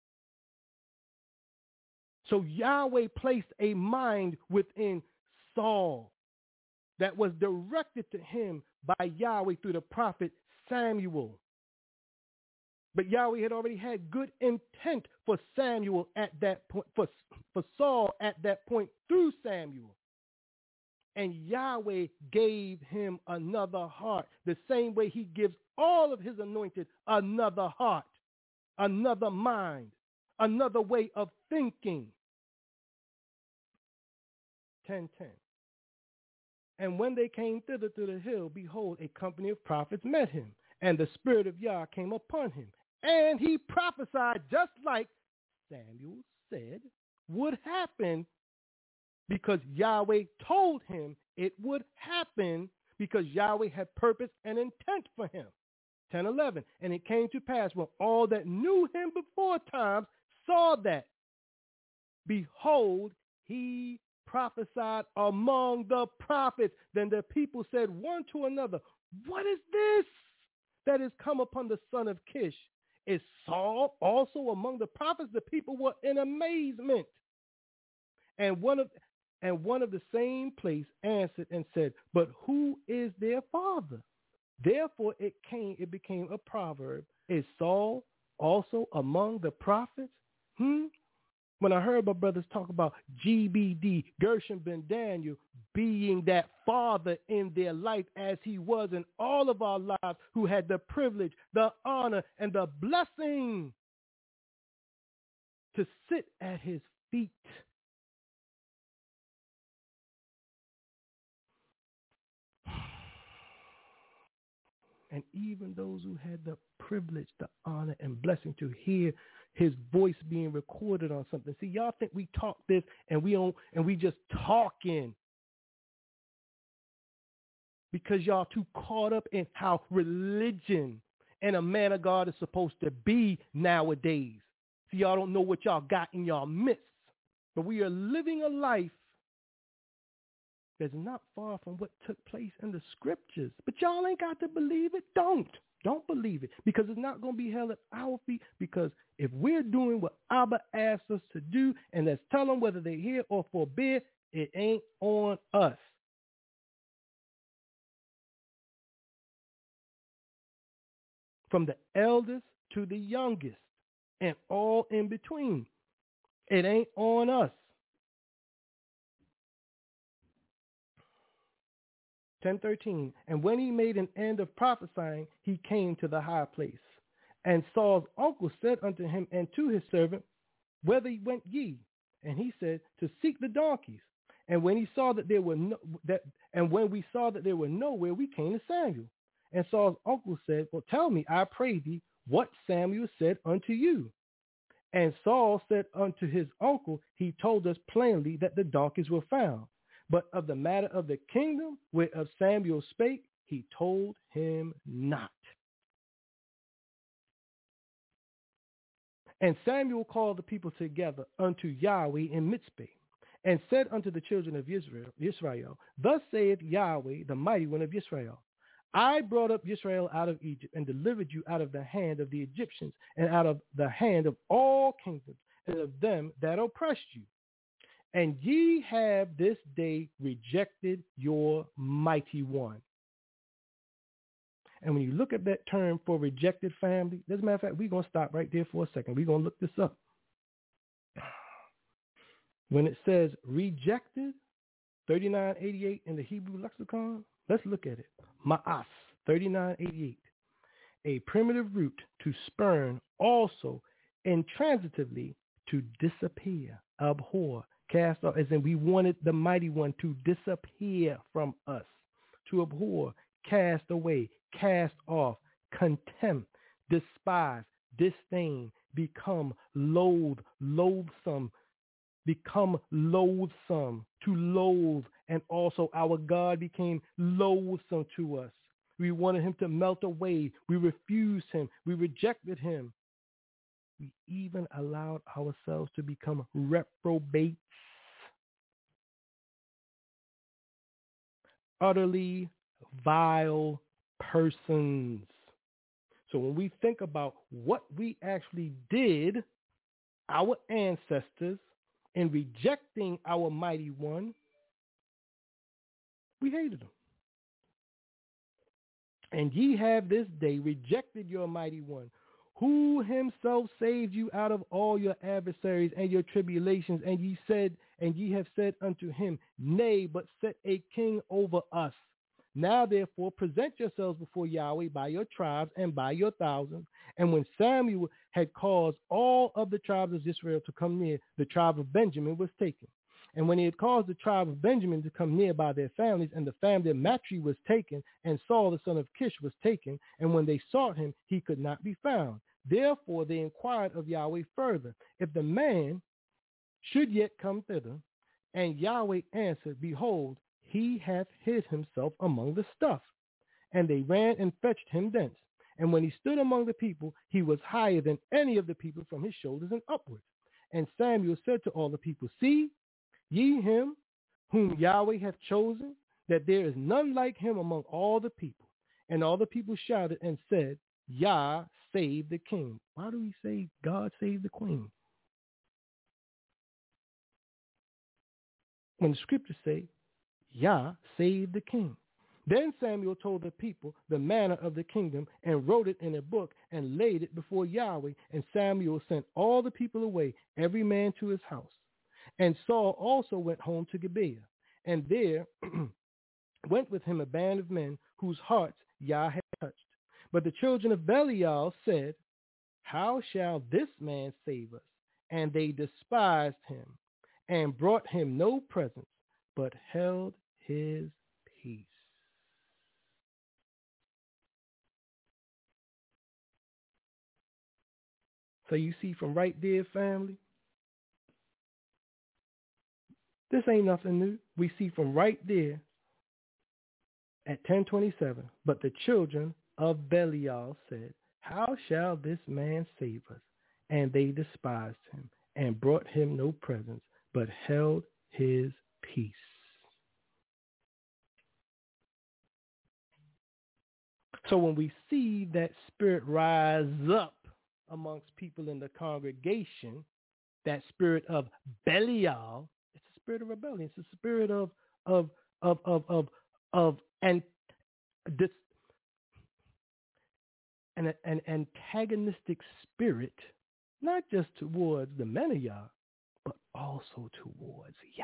So Yahweh placed a mind within Saul that was directed to him by Yahweh through the prophet Samuel. But Yahweh had already had good intent for Samuel at that point, for Saul at that point through Samuel. And Yahweh gave him another heart, the same way he gives all of his anointed another heart, another mind, another way of thinking. 10:10. And when they came thither to the hill, behold, a company of prophets met him, and the Spirit of Yah came upon him. And he prophesied just like Samuel said would happen, because Yahweh told him it would happen, because Yahweh had purpose and intent for him. 10:11. And it came to pass when all that knew him before times saw that, behold, he prophesied among the prophets. Then the people said one to another, what is this that is come upon the son of Kish? Is Saul also among the prophets? The people were in amazement. And one of the same place answered and said, but who is their father? Therefore it became a proverb. Is Saul also among the prophets? When I heard my brothers talk about GBD, Gershom ben Daniel, being that father in their life as he was in all of our lives, who had the privilege, the honor, and the blessing to sit at his feet. And even those who had the privilege, the honor, and blessing to hear his voice being recorded on something. See, y'all think we talk this and we just talking because y'all too caught up in how religion and a man of God is supposed to be nowadays. See, y'all don't know what y'all got in y'all midst. But we are living a life that's not far from what took place in the scriptures. But y'all ain't got to believe it. Don't believe it, because it's not going to be held at our feet. Because if we're doing what Abba asked us to do, and let's tell them whether they hear or forbid, it ain't on us. From the eldest to the youngest and all in between, it ain't on us. 10:13. And when he made an end of prophesying, he came to the high place. And Saul's uncle said unto him and to his servant, whither went ye? And he said, to seek the donkeys. And when he saw that there were when we saw that there were nowhere, we came to Samuel. And Saul's uncle said, well, tell me, I pray thee, what Samuel said unto you. And Saul said unto his uncle, he told us plainly that the donkeys were found. But of the matter of the kingdom whereof Samuel spake, he told him not. And Samuel called the people together unto Yahweh in Mizpeh, and said unto the children of Israel, thus saith Yahweh, the mighty one of Israel, I brought up Israel out of Egypt, and delivered you out of the hand of the Egyptians, and out of the hand of all kingdoms, and of them that oppressed you. And ye have this day rejected your mighty one. And when you look at that term for rejected, family, as a matter of fact, we're going to stop right there for a second. We're going to look this up. When it says rejected, 3988 in the Hebrew lexicon, let's look at it. Ma'as, 3988. A primitive root to spurn, also intransitively to disappear, abhor, cast off, as in we wanted the mighty one to disappear from us, to abhor, cast away, cast off, contempt, despise, disdain, become loathsome, become loathsome, to loathe, and also our God became loathsome to us. We wanted him to melt away. We refused him. We rejected him. We even allowed ourselves to become reprobates, utterly vile persons. So when we think about what we actually did, our ancestors, in rejecting our mighty one, we hated him. And ye have this day rejected your mighty one, who himself saved you out of all your adversaries and your tribulations. And ye have said unto him, Nay, but set a king over us. Now, therefore, present yourselves before Yahweh by your tribes and by your thousands. And when Samuel had caused all of the tribes of Israel to come near, the tribe of Benjamin was taken. And when he had caused the tribe of Benjamin to come near by their families, and the family of Matri was taken, and Saul the son of Kish was taken, and when they sought him, he could not be found. Therefore they inquired of Yahweh further, if the man should yet come thither. And Yahweh answered, Behold, he hath hid himself among the stuff. And they ran and fetched him thence. And when he stood among the people, he was higher than any of the people from his shoulders and upwards. And Samuel said to all the people, See ye him whom Yahweh hath chosen, that there is none like him among all the people. And all the people shouted and said, Yah save the king. Why do we say God save the queen? When the scriptures say, Yah save the king. Then Samuel told the people the manner of the kingdom, and wrote it in a book, and laid it before Yahweh. And Samuel sent all the people away, every man to his house. And Saul also went home to Gibeah, and there went with him a band of men whose hearts Yah had touched. But the children of Belial said, How shall this man save us? And they despised him, and brought him no presents, but held his peace. So you see from right there, family, this ain't nothing new. We see from right there at 10:27, but the children of Belial said, How shall this man save us? And they despised him, and brought him no presents, but held his peace. So when we see that spirit rise up amongst people in the congregation, that spirit of Belial, it's a spirit of rebellion. It's a spirit an antagonistic spirit, not just towards the men of Yah, but also towards Yah.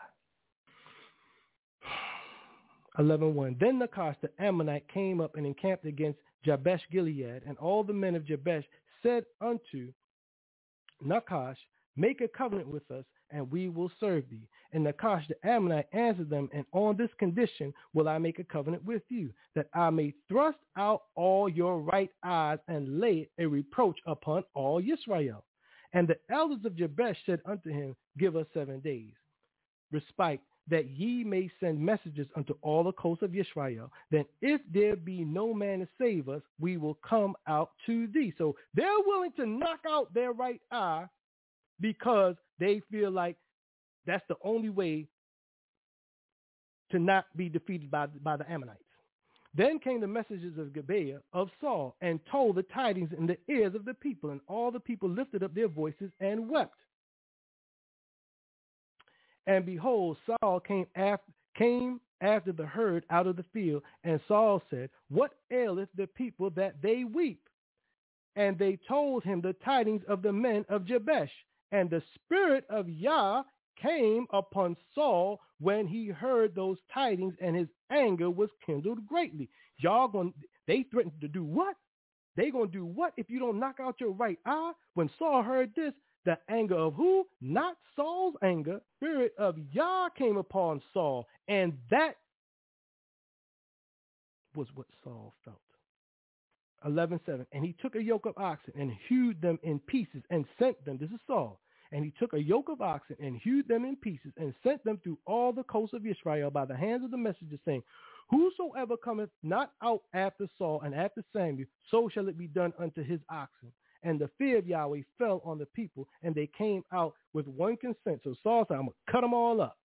11:1. Then Nachash the Ammonite came up and encamped against Jabesh Gilead, and all the men of Jabesh said unto Nachash, Make a covenant with us, and we will serve thee. And Nachash the Ammonite answered them, And on this condition will I make a covenant with you, that I may thrust out all your right eyes, and lay a reproach upon all Israel. And the elders of Jabesh said unto him, Give us 7 days respite, that ye may send messages unto all the coasts of Israel. Then if there be no man to save us, we will come out to thee. So they're willing to knock out their right eye because they feel like that's the only way to not be defeated by the Ammonites. Then came the messengers of Gibeah of Saul, and told the tidings in the ears of the people, and all the people lifted up their voices and wept. And behold, Saul came after the herd out of the field, and Saul said, What aileth the people that they weep? And they told him the tidings of the men of Jabesh. And the spirit of Yah came upon Saul when he heard those tidings, and his anger was kindled greatly. They threatened to do what? They gonna do what if you don't knock out your right eye? When Saul heard this, the anger of who? Not Saul's anger. Spirit of Yah came upon Saul. And that was what Saul felt. 11:7. And he took a yoke of oxen and hewed them in pieces and sent them. This is Saul. And he took a yoke of oxen and hewed them in pieces and sent them through all the coasts of Israel by the hands of the messengers, saying, Whosoever cometh not out after Saul and after Samuel, so shall it be done unto his oxen. And the fear of Yahweh fell on the people, and they came out with one consent. So Saul said, I'm going to cut them all up.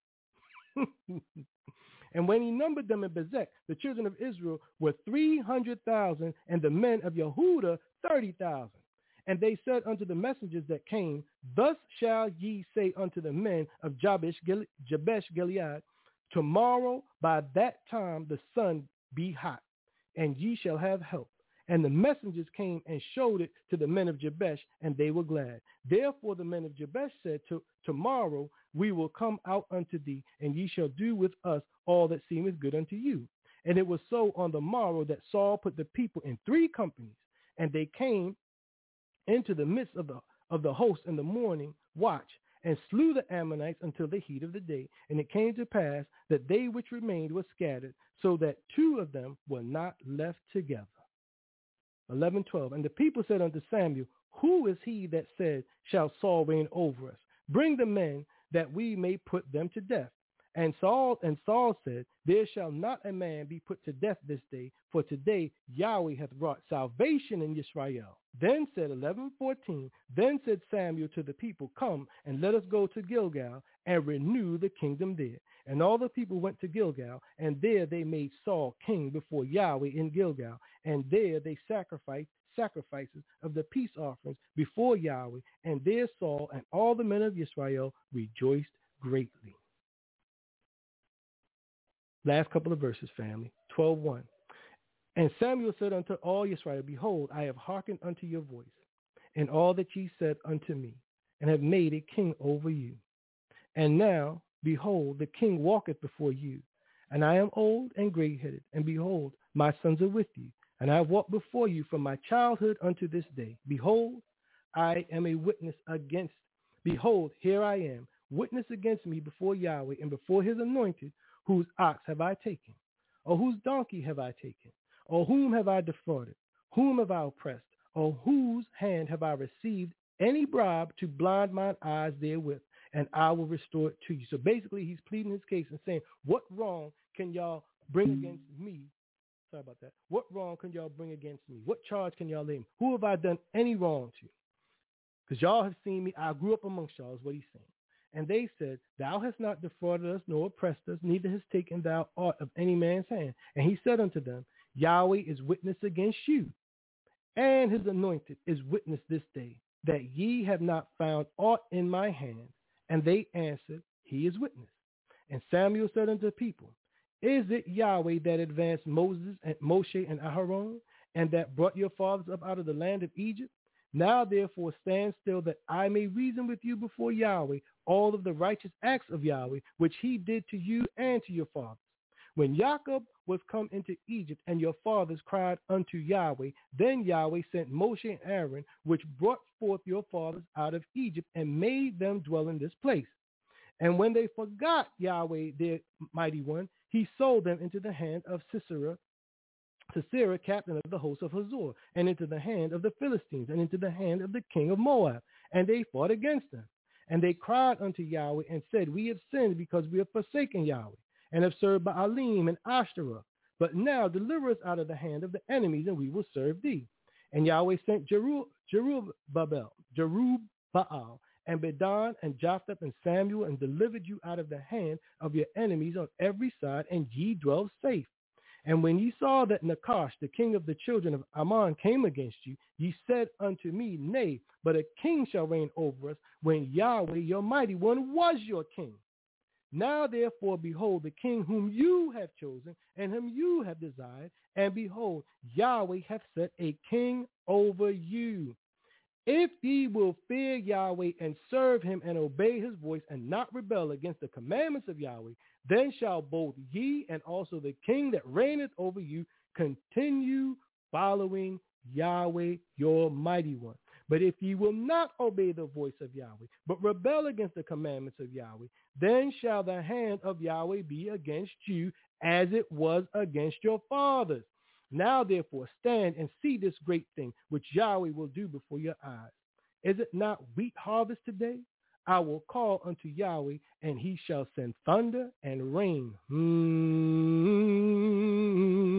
And when he numbered them in Bezek, the children of Israel were 300,000, and the men of Yehudah 30,000. And they said unto the messengers that came, thus shall ye say unto the men of Jabesh Gilead, tomorrow by that time the sun be hot, and ye shall have help. And the messengers came and showed it to the men of Jabesh, and they were glad. Therefore the men of Jabesh said, tomorrow we will come out unto thee, and ye shall do with us all that seemeth good unto you. And it was so on the morrow that Saul put the people in 3 companies, and they came into the midst of the host in the morning watch, and slew the Ammonites until the heat of the day. And it came to pass that they which remained were scattered, so that 2 of them were not left together. 11:12. And the people said unto Samuel, who is he that said, shall Saul reign over us? Bring the men that we may put them to death. And Saul said, there shall not a man be put to death this day, for today Yahweh hath wrought salvation in Israel. Then said 11:14, then said Samuel to the people, come and let us go to Gilgal and renew the kingdom there. And all the people went to Gilgal, and there they made Saul king before Yahweh in Gilgal. And there they sacrifices of the peace offerings before Yahweh. And there Saul and all the men of Israel rejoiced greatly. Last couple of verses, family. 12:1. And Samuel said unto all Israel, behold, I have hearkened unto your voice, and all that ye said unto me, and have made a king over you. And now, behold, the king walketh before you, and I am old and gray-headed, and behold, my sons are with you, and I have walked before you from my childhood unto this day. Behold, I am a witness against, behold, here I am, witness against me before Yahweh and before his anointed. Whose ox have I taken? Or whose donkey have I taken? Or whom have I defrauded? Whom have I oppressed? Or whose hand have I received any bribe to blind mine eyes therewith? And I will restore it to you. So basically he's pleading his case and saying, what wrong can y'all bring against me? Sorry about that. What wrong can y'all bring against me? What charge can y'all lay me? Who have I done any wrong to? Because y'all have seen me. I grew up amongst y'all is what he's saying. And they said, thou hast not defrauded us, nor oppressed us, neither hast taken thou aught of any man's hand. And he said unto them, Yahweh is witness against you, and his anointed is witness this day, that ye have not found aught in my hand. And they answered, he is witness. And Samuel said unto the people, is it Yahweh that advanced Moses and Moshe and Aharon, and that brought your fathers up out of the land of Egypt? Now therefore stand still, that I may reason with you before Yahweh all of the righteous acts of Yahweh, which he did to you and to your fathers. When Jacob was come into Egypt, and your fathers cried unto Yahweh, then Yahweh sent Moshe and Aaron, which brought forth your fathers out of Egypt, and made them dwell in this place. And when they forgot Yahweh, their mighty one, he sold them into the hand of Sisera, captain of the host of Hazor, and into the hand of the Philistines, and into the hand of the king of Moab. And they fought against them. And they cried unto Yahweh and said, we have sinned because we have forsaken Yahweh, and have served Baalim and Ashtoreth. But now deliver us out of the hand of the enemies, and we will serve thee. And Yahweh sent Jerubbaal, and Bedan, and Jotham, and Samuel, and delivered you out of the hand of your enemies on every side, and ye dwell safe. And when ye saw that Nachash, the king of the children of Ammon, came against you, ye said unto me, nay, but a king shall reign over us, when Yahweh your mighty one was your king. Now therefore, behold, the king whom you have chosen, and whom you have desired, and behold, Yahweh hath set a king over you. If ye will fear Yahweh and serve him and obey his voice and not rebel against the commandments of Yahweh, then shall both ye and also the king that reigneth over you continue following Yahweh your mighty one. But if ye will not obey the voice of Yahweh, but rebel against the commandments of Yahweh, then shall the hand of Yahweh be against you as it was against your fathers. Now, therefore, stand and see this great thing which Yahweh will do before your eyes. Is it not wheat harvest today? I will call unto Yahweh, and he shall send thunder and rain.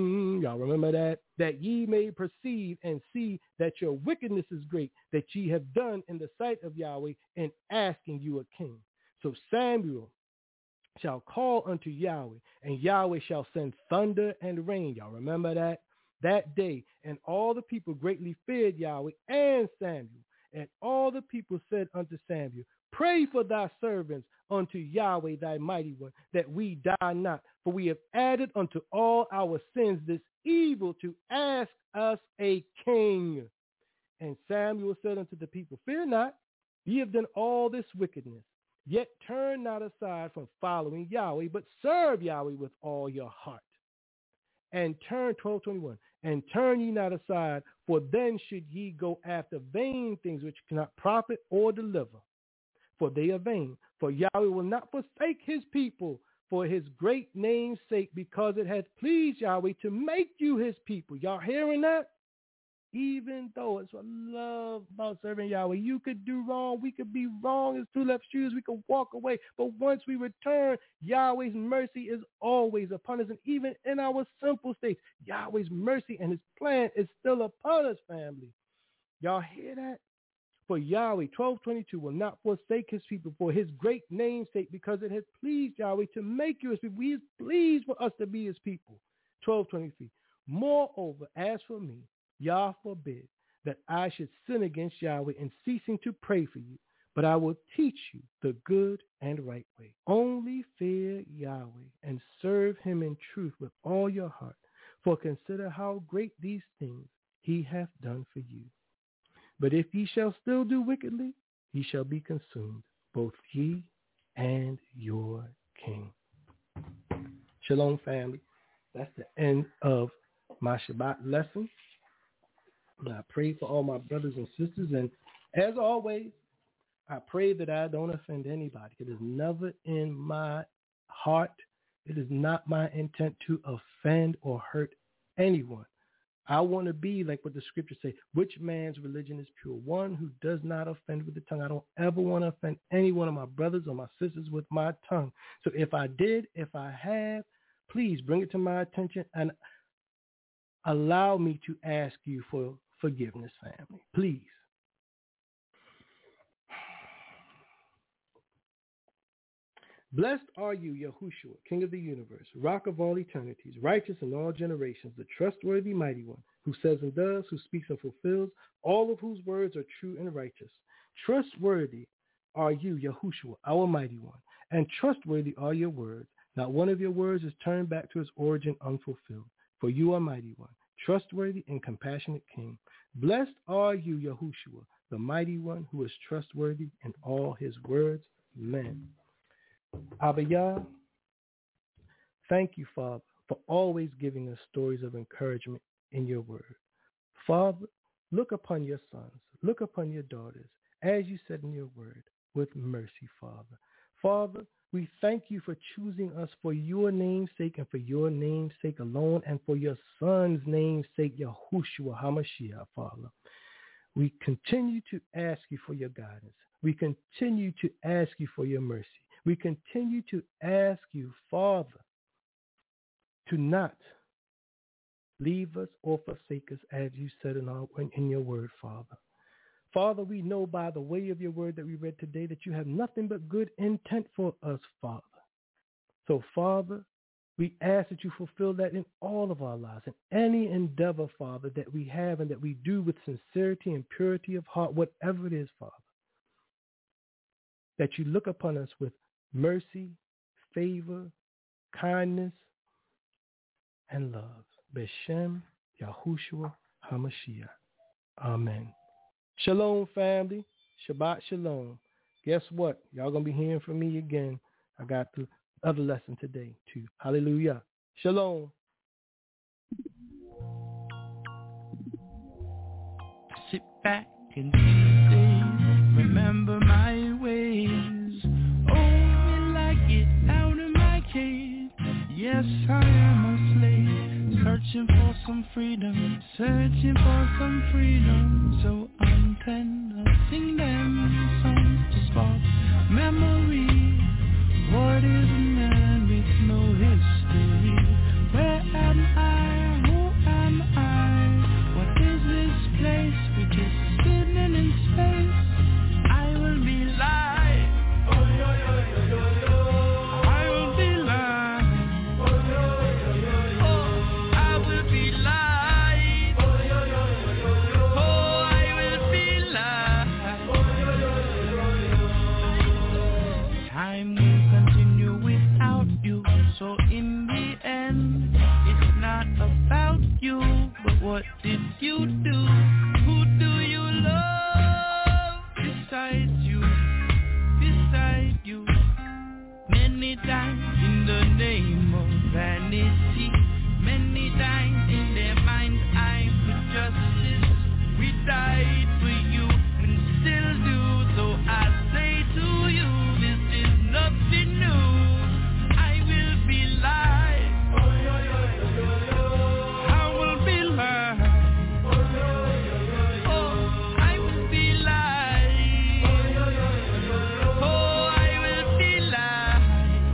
Y'all remember that? That ye may perceive and see that your wickedness is great, that ye have done in the sight of Yahweh in asking you a king. So Samuel shall call unto Yahweh, and Yahweh shall send thunder and rain. Y'all remember that? That day, and all the people greatly feared Yahweh and Samuel. And all the people said unto Samuel, pray for thy servants unto Yahweh thy mighty one, that we die not. For we have added unto all our sins this evil to ask us a king. And Samuel said unto the people, fear not, ye have done all this wickedness. Yet turn not aside from following Yahweh, but serve Yahweh with all your heart. And turn, 12:21, and turn ye not aside, for then should ye go after vain things which cannot profit or deliver. For they are vain. For Yahweh will not forsake his people for his great name's sake, because it has pleased Yahweh to make you his people. Y'all hearing that? Even though it's what I love about serving Yahweh. You could do wrong. We could be wrong as two left shoes. We could walk away. But once we return, Yahweh's mercy is always upon us. And even in our simple states, Yahweh's mercy and his plan is still upon us, family. Y'all hear that? For Yahweh, 12:22, will not forsake his people for his great name's sake, because it has pleased Yahweh to make you his people. He is pleased for us to be his people. 12:23. Moreover, as for me, Yah forbid that I should sin against Yahweh in ceasing to pray for you, but I will teach you the good and right way. Only fear Yahweh and serve him in truth with all your heart, for consider how great these things he hath done for you. But if ye shall still do wickedly, ye shall be consumed, both ye and your king. Shalom, family. That's the end of my Shabbat lesson. I pray for all my brothers and sisters, and as always, I pray that I don't offend anybody. It is never in my heart. It is not my intent to offend or hurt anyone. I want to be like what the scriptures say, which man's religion is pure, one who does not offend with the tongue. I don't ever want to offend any one of my brothers or my sisters with my tongue. So if I did, if I have, please bring it to my attention and allow me to ask you for forgiveness, family. Please. Blessed are you, Yahushua, King of the universe, Rock of all eternities, righteous in all generations, the trustworthy mighty one, who says and does, who speaks and fulfills, all of whose words are true and righteous. Trustworthy are you, Yahushua, our mighty one, and trustworthy are your words. Not one of your words is turned back to its origin unfulfilled, for you are mighty one, trustworthy and compassionate King. Blessed are you, Yahushua, the mighty one, who is trustworthy in all his words. Amen. Abba Yah, thank you, Father, for always giving us stories of encouragement in your word. Father, look upon your sons, look upon your daughters, as you said in your word, with mercy, Father. Father, we thank you for choosing us for your name's sake and for your name's sake alone and for your son's name's sake, Yahushua HaMashiach, Father. We continue to ask you for your guidance. We continue to ask you for your mercy. We continue to ask you, Father, to not leave us or forsake us, as you said in your word, Father. Father, we know by the way of your word that we read today that you have nothing but good intent for us, Father. So, Father, we ask that you fulfill that in all of our lives, in any endeavor, Father, that we have and that we do with sincerity and purity of heart, whatever it is, Father. That you look upon us with mercy, favor, kindness, and love. B'Shem Yahushua HaMashiach. Amen. Shalom, family. Shabbat shalom. Guess what? Y'all going to be hearing from me again. I got the other lesson today, too. Hallelujah. Shalom. Sit back and stay. Remember my ways. Oh, like it out of my cage. Yes, I am a slave. Searching for some freedom. Searching for some freedom. So I'm sing them songs to spark memory. What is a man with no history? Where am I? Who you do? Who do you love besides you? Beside you? Many times in the name of vanity, many times in their minds I put justice. We died for you and still do. So I say to you, this is nothing new. I will be live. I will be live. Oh, I will be live. Oh, I will be live.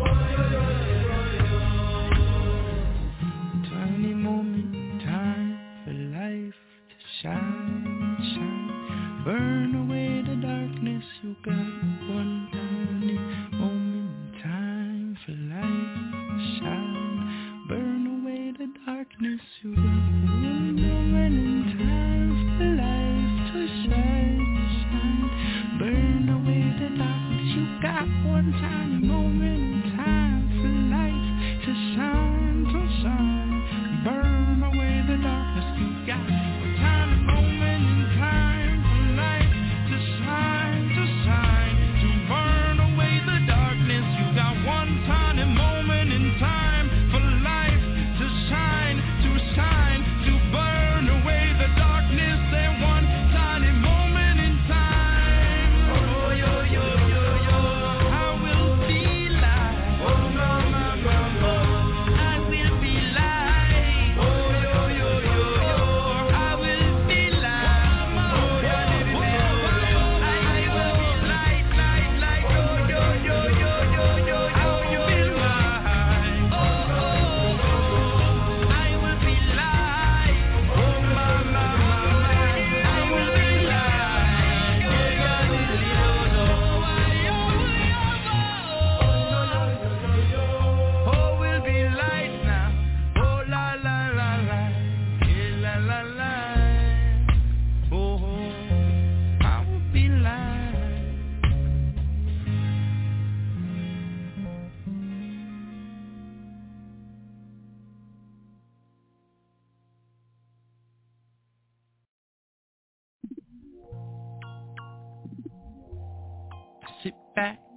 Tiny moment, time for life to shine, shine. Burn away the darkness, you got one tiny moment, time for life to shine. Burn away the darkness, you got one moment in time for life to shine, shine. Burn away the darkness, you got one tiny moment in time for life to shine, to shine. Burn away the darkness, you got one tiny moment in time for life to shine, to shine. To burn away the darkness, you got one tiny moment in time for life to shine, to shine. To burn away the darkness, and one tiny moment in time. Oh, yo, yo, yo, yo. I will be live. Oh, no, no, no, no. I will be live. Oh, yo, yo, yo, yo. I will be live. Oh, yo, yo, yo, yo. I will be light, light, light. Oh, yo, yo, yo, yo, yo. I will be live. Oh, oh, I will be live. Oh, my, my, my, my. I will be live. Oh, yo, yo, yo, yo. Oh, we'll be light now. Oh, la, la, la, la. Yeah, la, la, la. Oh, I will be light. Sit back